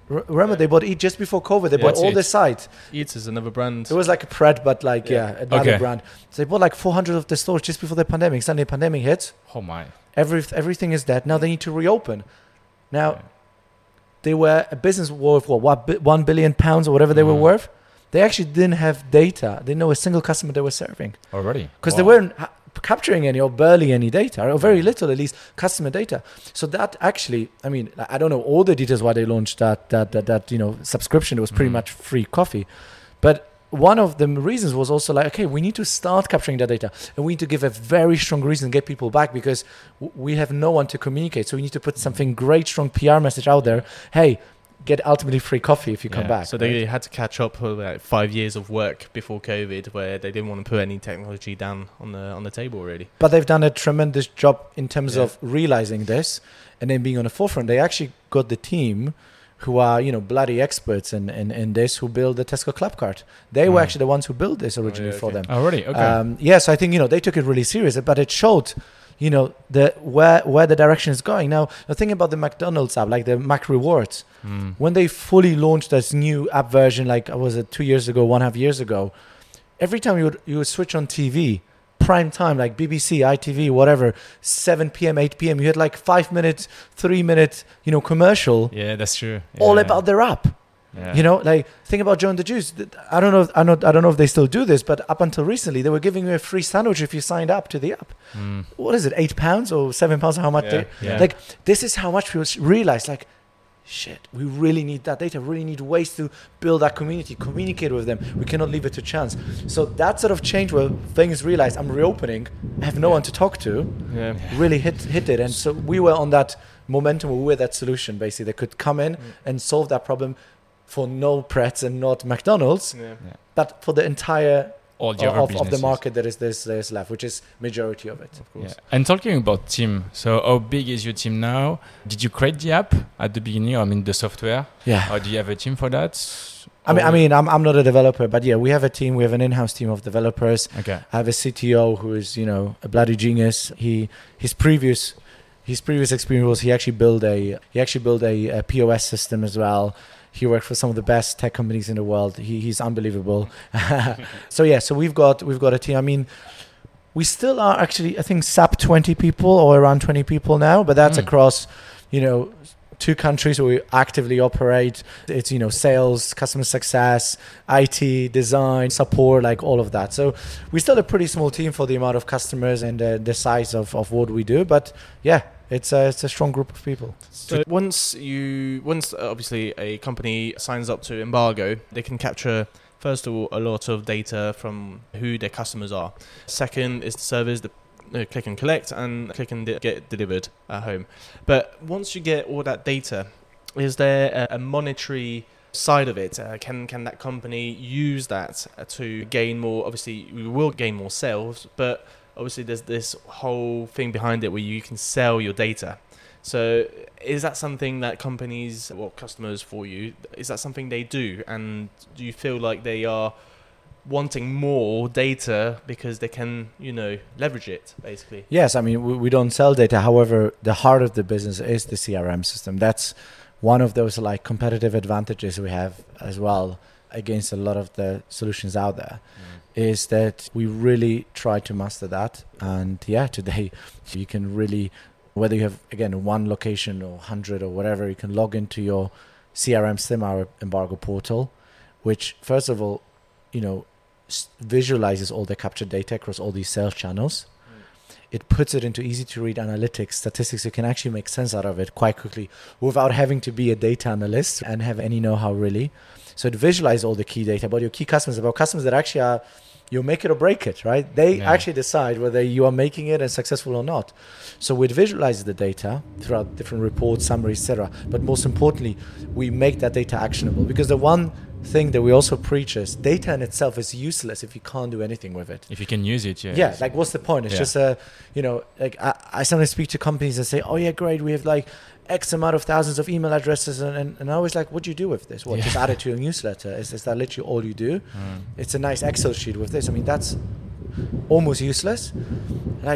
R- remember, they bought Eat just before COVID. They Yeah. bought What's all Eat? the sites. Eats is another brand. It was like a Pret, but like, yeah, Yeah. another Okay. brand. So they bought like four hundred of the stores just before the pandemic. Suddenly, pandemic hits. Oh my. Every, everything is dead. Now they need to reopen. Now, Yeah. they were a business worth, what, what, bi- one billion pounds or whatever they were Mhm. worth. They actually didn't have data. They didn't know a single customer they were serving. Already. Because Wow. they weren't ha- capturing any or barely any data, or very little at least customer data. So that actually, I mean, I I don't know all the details why they launched that that that, that you know subscription. It was pretty Mhm. much free coffee, but one of the reasons was also like, okay, we need to start capturing that data, and we need to give a very strong reason to get people back because w- we have no one to communicate. So we need to put something great, strong P R message out there. Hey, get ultimately free coffee if you come Yeah. back. So they right? had to catch up with like five years of work before COVID, where they didn't want to put any technology down on the on the table, really. But they've done a tremendous job in terms Yeah. of realizing this and then being on the forefront. They actually got the team who are, you know, bloody experts in, in, in this, who build the Tesco Club card. They were Mm. actually the ones who built this originally yeah, for okay. them. Already. Okay. Um, yes, I think, you know, they took it really serious, but it showed, you know, the where where the direction is going. Now, the thing about the McDonald's app, like the Mac Rewards, Mm. when they fully launched this new app version, like was it two years ago, one and a half years ago, every time you would you would switch on T V, prime time, like B B C, I T V, whatever, seven p.m., eight p.m., you had like five minutes, three minute, you know, commercial, Yeah, that's true. all Yeah. about their app. Yeah. You know, like think about Joe and the Juice. Th- I don't know. If, I don't. I don't know if they still do this, but up until recently, they were giving you a free sandwich if you signed up to the app. Mm. What is it? Eight pounds or seven pounds? How much? Yeah. They, Yeah. Like this is how much people s- realize. Like, shit, we really need that data. Really need ways to build that community, communicate with them. We cannot leave it to chance. So that sort of change where things realize I'm reopening, I have no one to talk to. Yeah. Really hit hit it, and so we were on that momentum. We were that solution basically that could come in and solve that problem for no Pretz and not McDonald's, Yeah. but for the entire All the of, other of, of the businesses. market that is this there's left, which is majority of it. Yeah. And talking about team, so how big is your team now? Did you create the app at the beginning? I mean, the software. Yeah. Or do you have a team for that? I mean, I Or- mean, I'm I'm not a developer, but yeah, we have a team. We have an in-house team of developers. Okay. I have a C T O who is, you know, a bloody genius. He his previous his previous experience was he actually built a he actually built a, a P O S system as well. He worked for some of the best tech companies in the world. He he's unbelievable. So yeah, so we've got we've got a team. I mean, we still are actually I think sub twenty people or around twenty people now, but that's Mm. across, you know, two countries where we actively operate. It's, you know, sales, customer success, I T, design, support, like all of that. So we're still a pretty small team for the amount of customers and uh, the size of, of what we do. But yeah, it's a, it's a strong group of people. So once you, once uh, obviously a company signs up to Embargo, they can capture first of all a lot of data from who their customers are. Second is the service, the uh, click and collect, and click and di- get delivered at home. But once you get all that data, is there a, a monetary side of it? Uh, can can that company use that uh, to gain more? Obviously, we will gain more sales, but obviously there's this whole thing behind it where you can sell your data. So is that something that companies, well, customers for you, is that something they do? And do you feel like they are wanting more data because they can, you know, leverage it, basically? Yes, I mean, we, we don't sell data. However, the heart of the business is the C R M system. That's one of those like competitive advantages we have as well against a lot of the solutions out there, is that we really try to master that. And yeah, today you can really, whether you have, again, one location or one hundred or whatever, you can log into your C R M system, our Embargo portal, which first of all, you know, s- visualizes all the captured data across all these sales channels. It puts it into easy to read analytics, statistics. You can actually make sense out of it quite quickly without having to be a data analyst and have any know-how really. So it visualizes all the key data about your key customers, about customers that actually are, you make it or break it, right? They Yeah. actually decide whether you are making it and successful or not. So it visualizes the data throughout different reports, summaries, et cetera. But most importantly, we make that data actionable, because the one thing that we also preach is data in itself is useless if you can't do anything with it. If you can use it, yeah. Yeah, like what's the point? It's Yeah. just a, you know, like I, I sometimes speak to companies and say, oh yeah, great, we have like X amount of thousands of email addresses, and, and, and I always like, what do you do with this? What, Yeah. just add it to your newsletter? Is, is that literally all you do? Mm. It's a nice Excel sheet with this. I mean, that's almost useless. Like,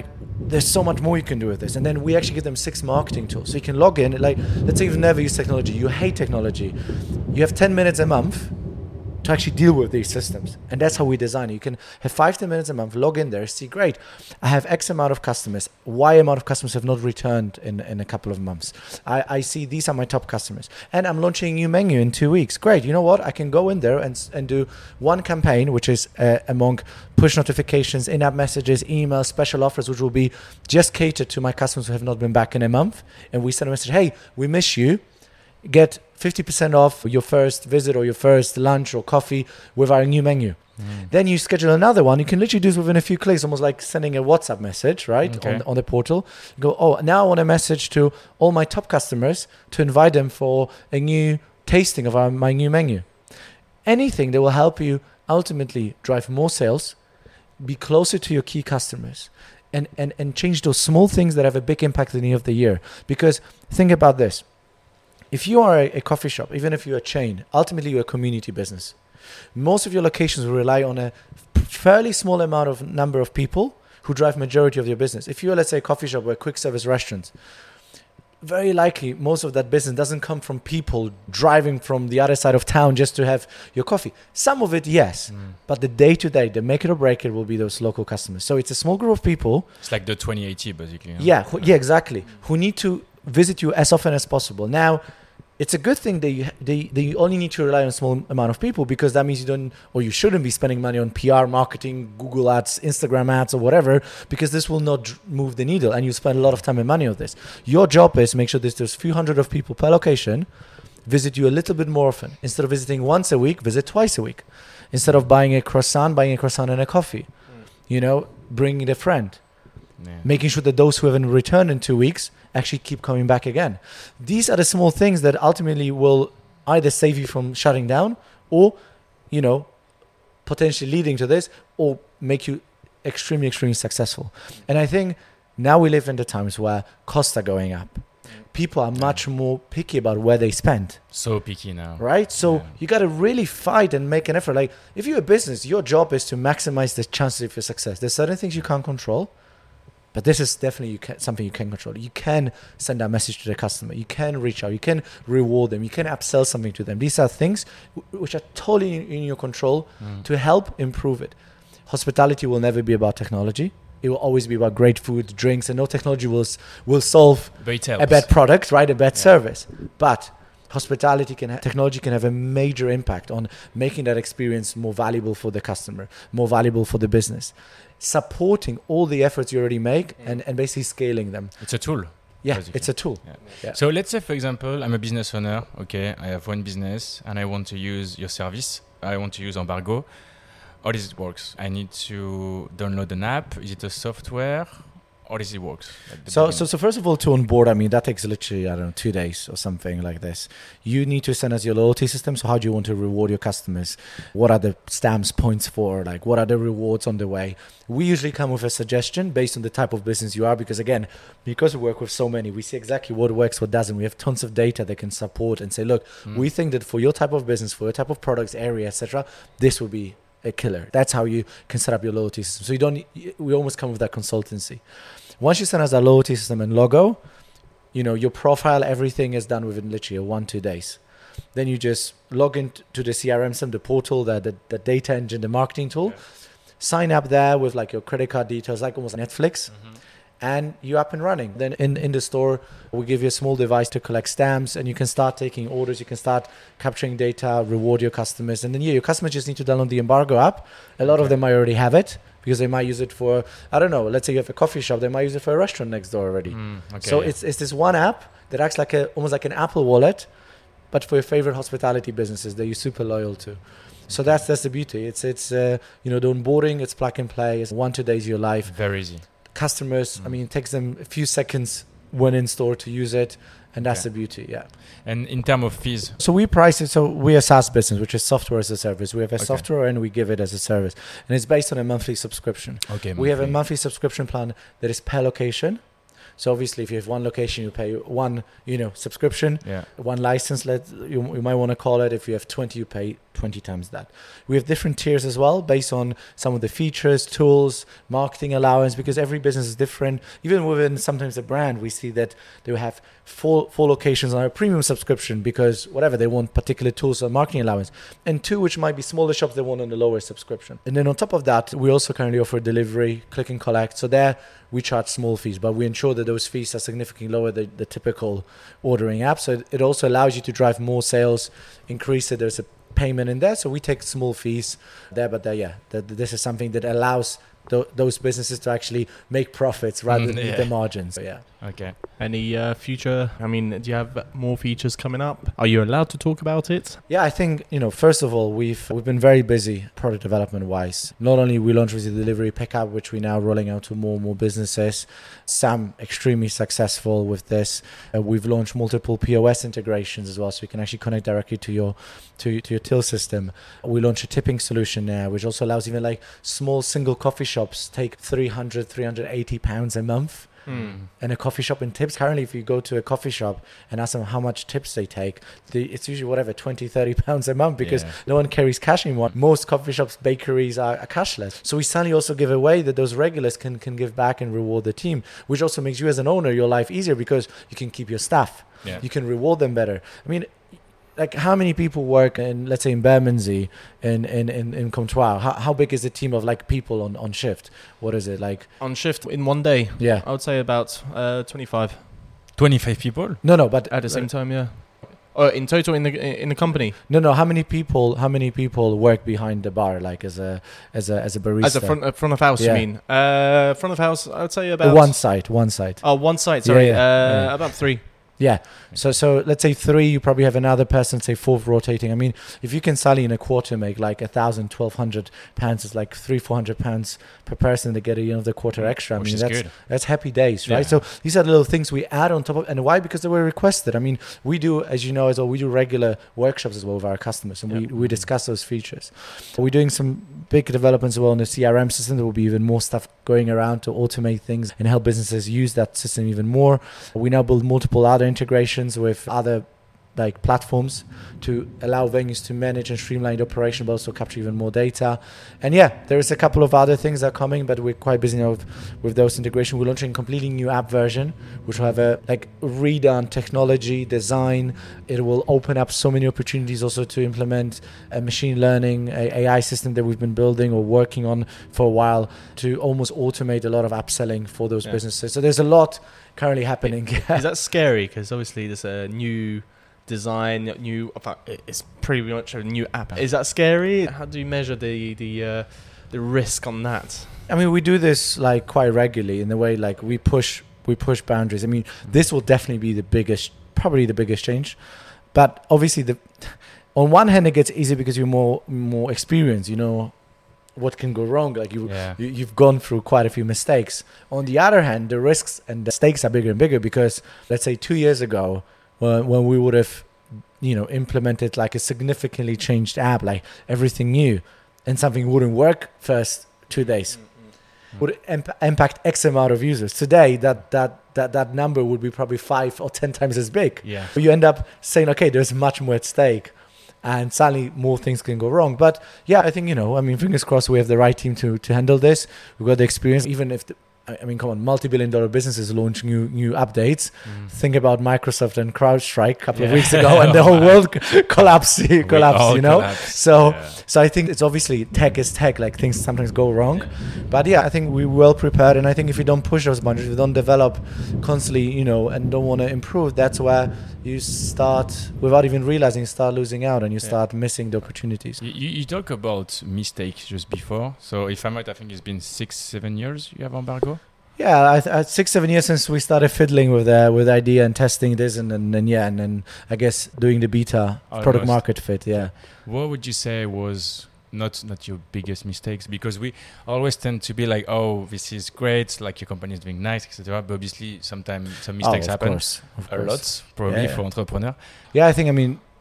there's so much more you can do with this. And then we actually give them six marketing tools. So you can log in, like, let's say you've never used technology, you hate technology. You have ten minutes a month to actually deal with these systems. And that's how we design it. You can have five, ten minutes a month, log in there, see, great, I have X amount of customers. Y amount of customers have not returned in, in a couple of months. I, I see these are my top customers. And I'm launching a new menu in two weeks. Great. You know what? I can go in there and, and do one campaign, which is uh, among push notifications, in-app messages, emails, special offers, which will be just catered to my customers who have not been back in a month. And we send a message, hey, we miss you. Get fifty percent off your first visit or your first lunch or coffee with our new menu. Mm. Then you schedule another one. You can literally do this within a few clicks, almost like sending a WhatsApp message, right? Okay. On, on the portal. You go, oh, now I want a message to all my top customers to invite them for a new tasting of our, my new menu. Anything that will help you ultimately drive more sales, be closer to your key customers, and, and, and change those small things that have a big impact at the end of the year. Because think about this. If you are a, a coffee shop, even if you're a chain, ultimately you're a community business. Most of your locations will rely on a fairly small amount of number of people who drive majority of your business. If you're, let's say, a coffee shop or a quick service restaurant, very likely most of that business doesn't come from people driving from the other side of town just to have your coffee. Some of it, yes, mm. but the day-to-day, the make it or break it will be those local customers. So it's a small group of people. It's like the twenty eighty, basically. Huh? Yeah, who, yeah, exactly. Who need to visit you as often as possible. Now, it's a good thing that you, they, that you only need to rely on a small amount of people, because that means you don't, or you shouldn't be spending money on P R, marketing, Google ads, Instagram ads, or whatever, because this will not dr- move the needle, and you spend a lot of time and money on this. Your job is make sure there's a few hundred of people per location visit you a little bit more often. Instead of visiting once a week, visit twice a week. Instead of buying a croissant, buying a croissant and a coffee. Mm. You know, bringing a friend. Yeah. Making sure that those who haven't returned in two weeks actually keep coming back again. These are the small things that ultimately will either save you from shutting down, or, you know, potentially leading to this, or make you extremely, extremely successful. And I think now we live in the times where costs are going up. People are much more picky about where they spend. So picky now. Right? So yeah. you got to really fight and make an effort. Like, if you're a business, your job is to maximize the chances of your success. There's certain things you can't control, but this is definitely you can, something you can control. You can send a message to the customer. You can reach out. You can reward them. You can upsell something to them. These are things w- which are totally in, in your control mm. to help improve it. Hospitality will never be about technology. It will always be about great food, drinks, and no technology will will solve a bad product, right? A bad yeah. service. But hospitality can, ha- technology can have a major impact on making that experience more valuable for the customer, more valuable for the business, supporting all the efforts you already make mm. and, and basically scaling them. It's a tool. Yeah, basically. it's a tool. Yeah. Yeah. So let's say, for example, I'm a business owner. Okay, I have one business and I want to use your service. I want to use Embargo. How does it work? I need to download an app. Is it a software? How does it work? So, so, so first of all, to onboard, I mean, that takes literally, I don't know, two days or something like this. You need to send us your loyalty system. So how do you want to reward your customers? What are the stamps points for? Like, what are the rewards on the way? We usually come with a suggestion based on the type of business you are, because again, because we work with so many, we see exactly what works, what doesn't. We have tons of data that can support and say, look, mm. we think that for your type of business, for your type of products, area, et cetera, this will be a killer. That's how you can set up your loyalty system. So you don't, we almost come with that consultancy. Once you send us that loyalty system and logo, you know, your profile, everything is done within literally one, two days. Then you just log into the C R M system, the portal, the, the, the data engine, the marketing tool, yeah. sign up there with like your credit card details, like almost Netflix. Mm-hmm. And you're up and running. Then in, in the store, we give you a small device to collect stamps, and you can start taking orders. You can start capturing data, reward your customers. And then yeah, your customers just need to download the Embargo app. A lot okay. of them might already have it, because they might use it for, I don't know, let's say you have a coffee shop, they might use it for a restaurant next door already. Mm, okay, so yeah. it's it's this one app that acts like a almost like an Apple Wallet, but for your favorite hospitality businesses that you're super loyal to. So that's that's the beauty. It's, it's uh, you know, the onboarding, it's plug and play. It's one, two days of your life. Very easy. Customers, mm. I mean, it takes them a few seconds when in store to use it, and that's okay. the beauty, yeah. And in terms of fees? So we price it, so we're a SaaS business, which is software as a service. We have a okay. software and we give it as a service. And it's based on a monthly subscription. Okay. We monthly. have a monthly subscription plan that is per location. So obviously, if you have one location, you pay one, you know, subscription, Yeah. one license. Let you, you might want to call it. If you have twenty, you pay twenty times that. We have different tiers as well, based on some of the features, tools, marketing allowance, because every business is different. Even within sometimes a brand, we see that they have four four locations on a premium subscription because whatever they want, particular tools or marketing allowance, and two which might be smaller shops they want on the lower subscription. And then on top of that, we also currently offer delivery, click and collect. So there we charge small fees, but we ensure that those fees are significantly lower than the typical ordering app. So it, it also allows you to drive more sales, increase it. There's a payment in there, so we take small fees there, but there, yeah, that this is something that allows th- those businesses to actually make profits rather Mm, than yeah. the margins. So, yeah. Okay. Any uh, future? I mean, do you have more features coming up? Are you allowed to talk about it? Yeah, I think, you know, first of all, we've we've been very busy product development wise. Not only we launched with the delivery pickup, which we're now rolling out to more and more businesses. Sam extremely successful with this. Uh, we've launched multiple P O S integrations as well, so you can actually connect directly to your to to your till system. We launched a tipping solution now, which also allows even like small single coffee shops take three hundred, three hundred eighty pounds a month. Mm. And a coffee shop in tips, currently if you go to a coffee shop and ask them how much tips they take, the, it's usually whatever twenty, thirty pounds a month, because Yeah. no one carries cash anymore. Most coffee shops, bakeries are, are cashless, so we suddenly also give away that those regulars can can give back and reward the team, which also makes you as an owner your life easier because you can keep your staff. Yeah. You can reward them better. I mean, like how many people work in, let's say in Bermondsey, in in in, in Comptoir? How, how big is the team of like people on, on shift? What is it like? On shift in one day? Yeah. I would say about uh, twenty-five twenty-five people? No, no, but at the same time. Yeah. Or in total in the in the company No, no. How many people? How many people work behind the bar, like as a as a as a barista? as a front uh, front of house. Yeah. You mean? Uh, front of house. I would say about one site, one site. Oh, one side. Sorry. Yeah, yeah, uh, yeah. About three. Yeah. So so let's say three. You probably have another person, say fourth rotating. I mean, if you can suddenly in a quarter make like a thousand, twelve hundred pounds, it's like three, four hundred pounds per person to get a you know the quarter extra. I Which mean, is that's good. that's happy days, right? Yeah. So these are the little things we add on top of, and why? Because they were requested. I mean, we do, as you know, as well, we do regular workshops as well with our customers, and we, we discuss those features. We're doing some big developments as well in the C R M system. There will be even more stuff going around to automate things and help businesses use that system even more. We now build multiple other integrations with other like platforms to allow venues to manage and streamline the operation, but also capture even more data. And yeah, there is a couple of other things that are coming, but we're quite busy now with, with those integration. We're launching a completely new app version, which will have a like redone technology design. It will open up so many opportunities also to implement a machine learning, a AI system that we've been building or working on for a while to almost automate a lot of upselling for those Yeah. businesses. So there's a lot currently happening. Is that scary? Because obviously there's a new design, new. It's pretty much a new app. Is that scary? How do you measure the the uh, the risk on that? I mean, we do this like quite regularly in the way like we push we push boundaries. I mean, this will definitely be the biggest, probably the biggest change. But obviously, the on one hand, it gets easier because you're more more experienced. You know what can go wrong. Like you, Yeah. you you've gone through quite a few mistakes. On the other hand, the risks and the stakes are bigger and bigger because let's say two years ago, when when we would have you know implemented like a significantly changed app, like everything new, and something wouldn't work first two days. Would imp- impact X amount of users. Today, that that that that number would be probably five or ten times as big. Yeah. But you end up saying, okay, there's much more at stake, and suddenly more things can go wrong. But yeah, I think you know, I mean, fingers crossed, we have the right team to to handle this. We've got the experience. Even if the, I I mean, come on, multi-billion-dollar businesses launch new new updates. Think about Microsoft and CrowdStrike a couple of Yeah. weeks ago, and the whole world c- collapsed. collapsed, all you know. collapsed, So. yeah. So I think it's obviously tech is tech, like things sometimes go wrong. But yeah, I think we're well prepared. And I think if you don't push those boundaries, we don't develop constantly, you know, and don't want to improve, that's where you start, without even realizing, start losing out and you Yeah. start missing the opportunities. You, you you talk about mistakes just before. So if I'm right, I think it's been six, seven years you have Embargo. Yeah, I, th- I, six, seven years since we started fiddling with uh, with idea and testing this, and then and, yeah, and then I guess doing the beta product Almost. market fit. Yeah. What would you say was not not your biggest mistakes? Because we always tend to be like, oh, this is great, like your company is doing nice, et cetera. But obviously, sometimes some mistakes oh, of happen. course, of A course. lot, probably Yeah, for yeah. entrepreneur. Yeah, I think, I mean,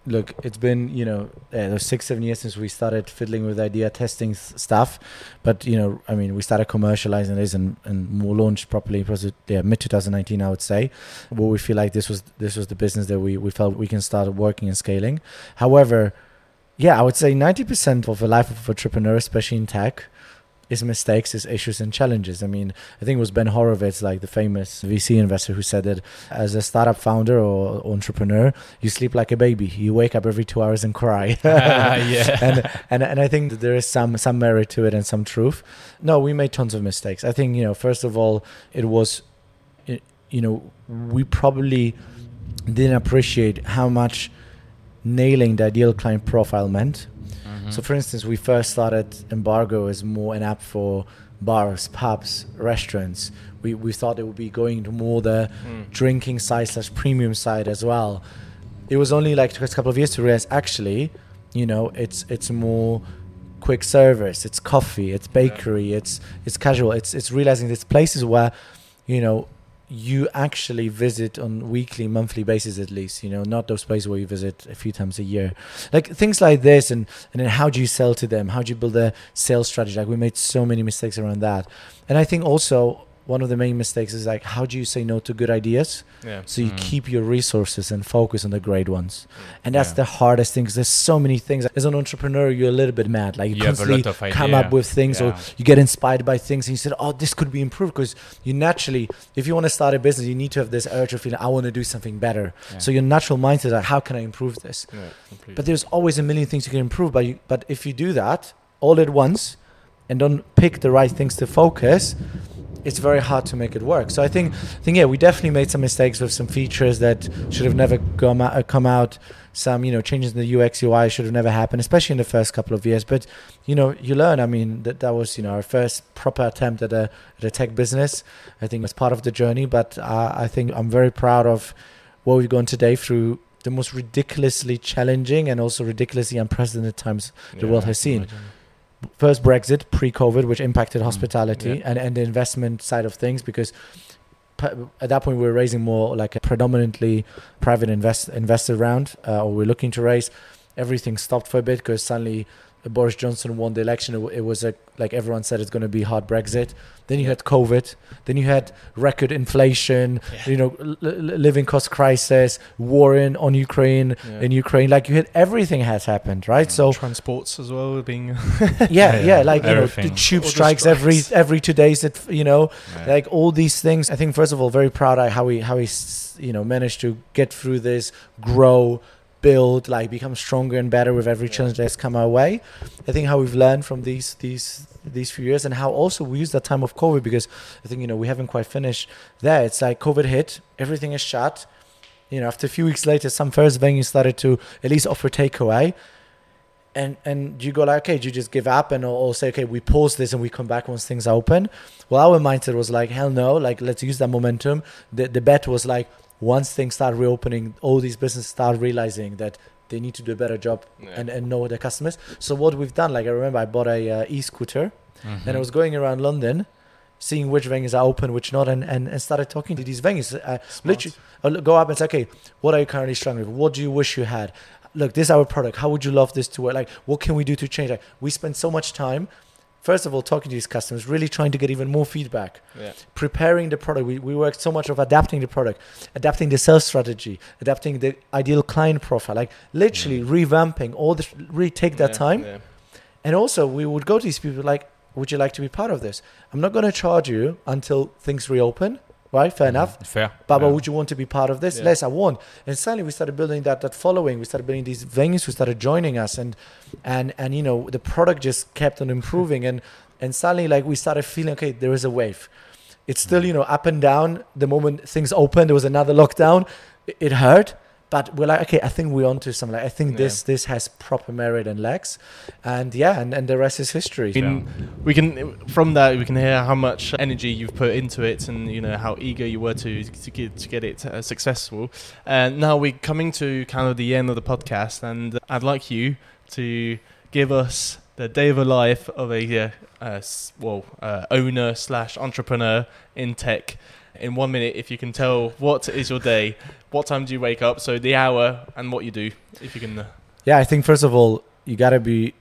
look, it's been, you know, uh, those six, seven years since we started fiddling with idea testing s- stuff. But, you know, I mean, we started commercializing this and, and more launched properly. It was uh, yeah, mid twenty nineteen, I would say, where we feel like this was this was the business that we, we felt we can start working and scaling. However, yeah, I would say ninety percent of a life of an entrepreneur, especially in tech, is mistakes, is issues and challenges. I mean, I think it was Ben Horowitz, like the famous V C investor, who said that as a startup founder or entrepreneur, you sleep like a baby. You wake up every two hours and cry. Ah, yeah. and, and and I think that there is some some merit to it and some truth. No, we made tons of mistakes. I think, you know, first of all, it was, you know, we probably didn't appreciate how much nailing the ideal client profile meant. So, for instance, we first started Embargo as more an app for bars, pubs, restaurants. We we thought it would be going to more the mm. drinking side slash premium side as well. It was only like took us a couple of years to realize actually, you know, it's it's more quick service, it's coffee, it's bakery, yeah. it's it's casual. It's it's realizing there's places where, you know, you actually visit on weekly, monthly basis at least, you know, not those places where you visit a few times a year. Like things like this, and, and then how do you sell to them? How do you build a sales strategy? Like we made so many mistakes around that. And I think also one of the main mistakes is like, how do you say no to good ideas? Yeah. So you mm. keep your resources and focus on the great ones. And that's yeah. the hardest thing, because there's so many things. As an entrepreneur, you're a little bit mad. Like you, you constantly come up with things, yeah. or you get inspired by things and you said, oh, this could be improved, because you naturally, if you want to start a business, you need to have this urge of feeling, I want to do something better. Yeah. So your natural mindset is like, how can I improve this? Yeah, but there's always a million things you can improve. But, you, but if you do that all at once and don't pick the right things to focus, it's very hard to make it work. So I think, I think, yeah, we definitely made some mistakes with some features that should have never come out, come out. Some, you know, changes in the U X U I should have never happened, especially in the first couple of years. But, you know, you learn. I mean, that that was, you know, our first proper attempt at a at a tech business. I think it's part of the journey. But uh, I think I'm very proud of where we've gone today through the most ridiculously challenging and also ridiculously unprecedented times the yeah, world has seen. Imagine. First Brexit, pre-COVID, which impacted hospitality yeah. and, and the investment side of things, because p- at that point we were raising more like a predominantly private invest investor round, uh, or we're looking to raise. Everything stopped for a bit because suddenly Boris Johnson won the election. It, it was a, like everyone said, it's going to be hard Brexit. Then you had COVID. Then you had record inflation, yeah. you know, l- l- living cost crisis, war in on Ukraine, yeah. in Ukraine. Like you had everything has happened, right? Yeah. So transports as well being yeah, yeah, yeah, like everything. You know, the tube strikes, the strikes every every two days. That you know, yeah. like all these things. I think first of all, very proud of how we how we you know managed to get through this, grow, build, like become stronger and better with every yeah. challenge that's come our way. I think how we've learned from these these these few years, and how also we use that time of COVID, because I think, you know, we haven't quite finished there. It's like COVID hit, everything is shut. You know, after a few weeks later, some first venues started to at least offer takeaway. And and you go like, okay, do you just give up and or, or say, okay, we pause this and we come back once things are open? Well, our mindset was like, hell no, like let's use that momentum. The the bet was like, once things start reopening, all these businesses start realizing that they need to do a better job yeah. and, and know their customers. So what we've done, like I remember I bought a uh, e-scooter mm-hmm. and I was going around London, seeing which venues are open, which not, and, and, and started talking to these venues. Uh, literally, I'll go up and say, okay, what are you currently struggling with? What do you wish you had? Look, this is our product. How would you love this to work? Like, what can we do to change? Like, we spend so much time, first of all, talking to these customers, really trying to get even more feedback, yeah. preparing the product. We we worked so much of adapting the product, adapting the sales strategy, adapting the ideal client profile, like literally yeah. revamping all this, really take that yeah, time. Yeah. And also we would go to these people like, would you like to be part of this? I'm not going to charge you until things reopen. Right, fair mm-hmm. enough. Fair. Baba, yeah. would you want to be part of this? Yeah. Yes, I want. And suddenly we started building that that following. We started building these venues who started joining us, and and and you know the product just kept on improving, and and suddenly like we started feeling, okay, there is a wave. It's still, you know, up and down. The moment things opened, there was another lockdown. It, it hurt, but we're like, okay, I think we're onto something. Like, I think yeah. this this has proper merit and legs, and yeah, and, and the rest is history. In, we can from that we can hear how much energy you've put into it, and you know how eager you were to to get to get it uh, successful. And now we're coming to kind of the end of the podcast, and I'd like you to give us the day of a life of a uh, uh, well uh, owner slash entrepreneur in tech. in one minute, if you can tell what is your day, what time do you wake up, so the hour and what you do, if you can. Uh, Yeah, I think first of all, you got to be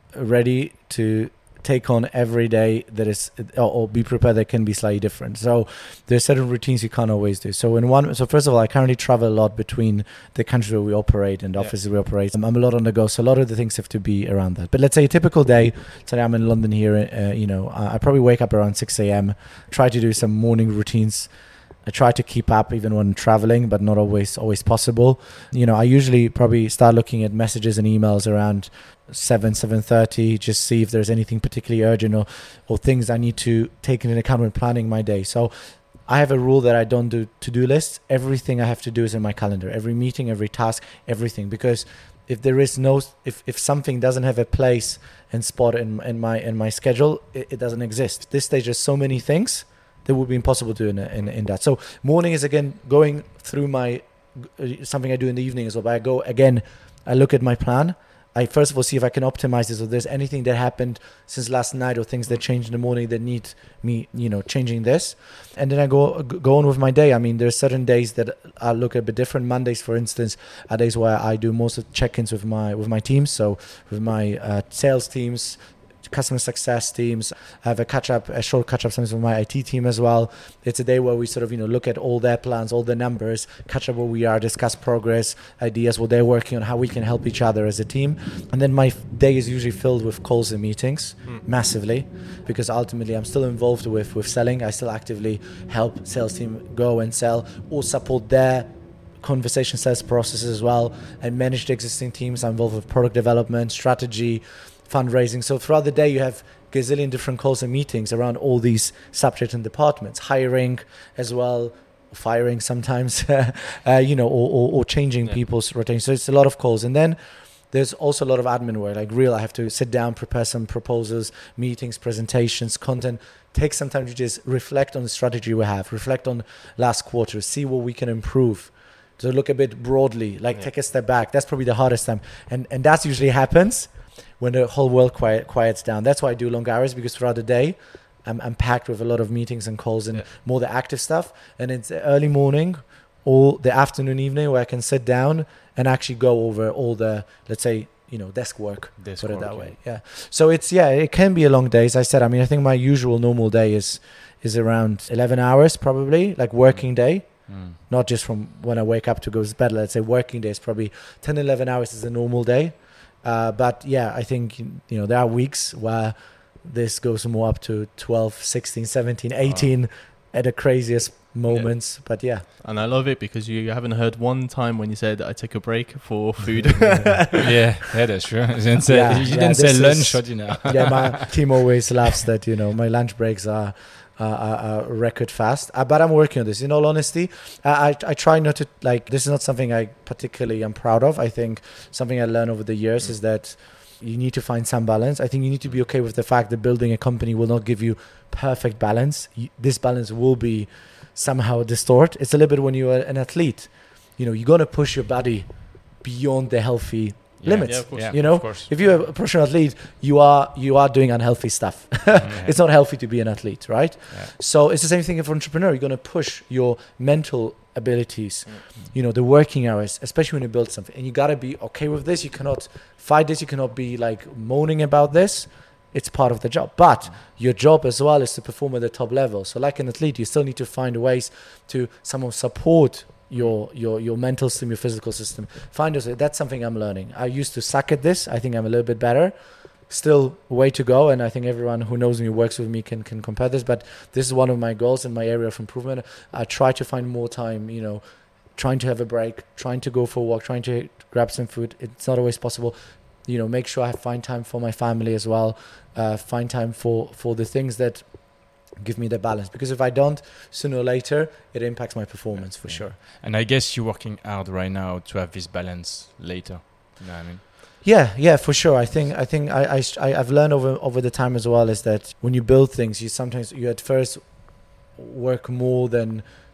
ready to take on every day that is, or, or be prepared that can be slightly different. So there's certain routines you can't always do. So in one, so first of all, I currently travel a lot between the countries where we operate and the Yeah. offices we operate. I'm, I'm a lot on the go, so a lot of the things have to be around that. But let's say a typical day. Today I'm in London here. Uh, you know, I, I probably wake up around six a.m. Try to do some morning routines. I try to keep up even when traveling, but not always always possible. You know, I usually probably start looking at messages and emails around seven, seven thirty, just see if there's anything particularly urgent or, or things I need to take into account when planning my day. So I have a rule that I don't do to-do lists. Everything I have to do is in my calendar. Every meeting, every task, everything. Because if there is no, if, if something doesn't have a place and spot in, in my in my schedule, it, it doesn't exist. This stage, there's so many things that would be impossible to do in, in in that. So morning is again going through my uh, something I do in the evening as well. But I go again, I look at my plan. I first of all see if I can optimize this, or there's anything that happened since last night, or things that changed in the morning that need me, you know, changing this. And then I go go on with my day. I mean, there's certain days that I look a bit different. Mondays, for instance, are days where I do most of the check-ins with my with my teams. So with my uh, sales teams, customer success teams. I have a catch up, a short catch up sometimes with my I T team as well. It's a day where we sort of, you know, look at all their plans, all the numbers, catch up where we are, discuss progress, ideas, what they're working on, how we can help each other as a team. And then my f- day is usually filled with calls and meetings, mm. massively, because ultimately I'm still involved with, with selling. I still actively help sales team go and sell or support their conversation sales processes as well, and manage the existing teams. I'm involved with product development, strategy, fundraising. So throughout the day you have gazillion different calls and meetings around all these subjects and departments, hiring as well, firing sometimes, uh, you know, or, or, or changing yeah. people's rotation. So it's a lot of calls. And then there's also a lot of admin work, like real, I have to sit down, prepare some proposals, meetings, presentations, content, take some time to just reflect on the strategy we have, reflect on last quarter, see what we can improve. So look a bit broadly, like yeah. take a step back. That's probably the hardest time. And and that usually happens when the whole world quiet, quiets down. That's why I do long hours, because throughout the day, I'm, I'm packed with a lot of meetings and calls and yeah. more the active stuff. And it's early morning or the afternoon, evening, where I can sit down and actually go over all the, let's say, you know, desk work, desk put it work, that yeah. way. Yeah. So it's, yeah, it can be a long day. As I said, I mean, I think my usual normal day is is around eleven hours, probably, like working day. Mm. Not just from when I wake up to go to bed. Let's say working day is probably ten, eleven hours is a normal day. Uh, but yeah, I think, you know, there are weeks where this goes more up to twelve, sixteen, seventeen, eighteen oh. at the craziest moments. Yeah. But yeah. And I love it because you haven't heard one time when you said I take a break for food. yeah, yeah, that's true. You didn't say, yeah, you yeah, didn't say lunch is, or dinner. Yeah, my team always laughs that, you know, my lunch breaks are Uh, uh, uh, record fast, uh, but I'm working on this. In all honesty, uh, I I try not to, like, this is not something I particularly am proud of. I think something I learned over the years mm. is that you need to find some balance. I think you need to be okay with the fact that building a company will not give you perfect balance. You, this balance will be somehow distort. It's a little bit when you're an athlete, you know, you're gonna push your body beyond the healthy Yeah, limits. yeah, of course. You Yeah, know, of course. if you're a professional athlete, you are you are doing unhealthy stuff. Yeah. It's not healthy to be an athlete, right? Yeah. So it's the same thing for entrepreneur. You're going to push your mental abilities, mm-hmm. you know, the working hours, especially when you build something. And you got to be okay with this. You cannot fight this. You cannot be like moaning about this. It's part of the job. But mm-hmm. your job as well is to perform at the top level. So like an athlete, you still need to find ways to somehow support your your your mental system, your physical system. Find us. That's something I'm learning. I used to suck at this. I think I'm a little bit better. Still a way to go, and I think everyone who knows me, who works with me, can can compare this. But this is one of my goals and my area of improvement. I try to find more time, you know, trying to have a break, trying to go for a walk, trying to grab some food. It's not always possible. You know, make sure I find time for my family as well. Uh, find time for for the things that give me the balance, because if I don't, sooner or later it impacts my performance for yeah. sure. And I guess you're working hard right now to have this balance later. You know what I mean? Yeah, yeah, for sure. I think I think I, I I I've learned over over the time as well is that when you build things, you sometimes you at first work more than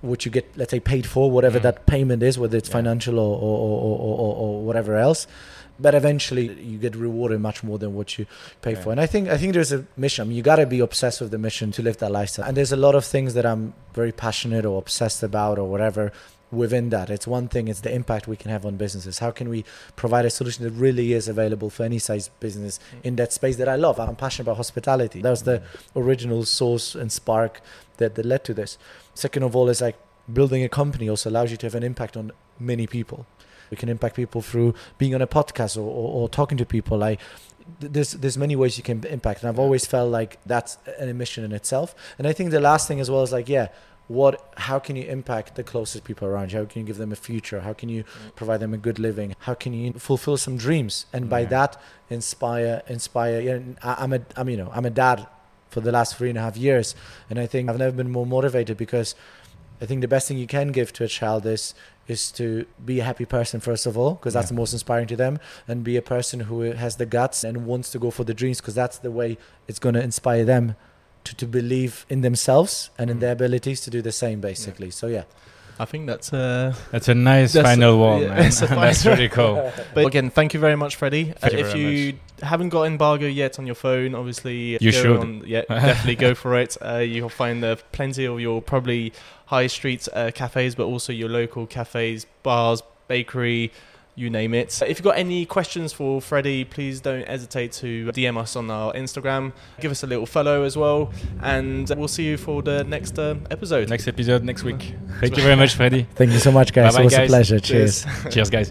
what you get, let's say, paid for, whatever Mm. that payment is, whether it's Yeah. financial or or, or, or, or or whatever else. But eventually, you get rewarded much more than what you pay Yeah. for. And I think I think there's a mission. I mean, you got to be obsessed with the mission to live that lifestyle. And there's a lot of things that I'm very passionate or obsessed about or whatever. Within that, it's one thing, it's the impact we can have on businesses. How can we provide a solution that really is available for any size business in that space that I love? I'm passionate about hospitality. That was the original source and spark that, that led to this. Second of all, is like building a company also allows you to have an impact on many people. We can impact people through being on a podcast or, or, or talking to people. Like th- there's there's many ways you can impact, and I've always felt like that's an mission in itself. And I think the last thing as well is like, yeah, what? How can you impact the closest people around you? How can you give them a future? How can you provide them a good living? How can you fulfill some dreams? And by Yeah. that, inspire, inspire. Yeah, I, I'm a, I'm you know, I'm a dad for the last three and a half years, and I think I've never been more motivated because I think the best thing you can give to a child is is to be a happy person first of all, because that's Yeah. the most inspiring to them, and be a person who has the guts and wants to go for the dreams, because that's the way it's going to inspire them to, to believe in themselves and in Mm. their abilities to do the same, basically. So yeah. I think that's uh, That's a nice That's final a- one, yeah, man. it's a That's final- really cool. But again, thank you very much, Freddie. Thank you if very you haven't got Embargo yet on your phone, obviously You go should. On, yeah, definitely go for it. Uh, you'll find uh, plenty of your probably high street uh, cafes, but also your local cafes, bars, bakery, you name it. If you've got any questions for Freddie, please don't hesitate to D M us on our Instagram. Give us a little follow as well, and we'll see you for the next uh, episode. Next episode next week. Thank you very much, Freddy. Thank you so much, guys. Bye-bye, it was guys. a pleasure. Cheers. Cheers. Cheers, guys.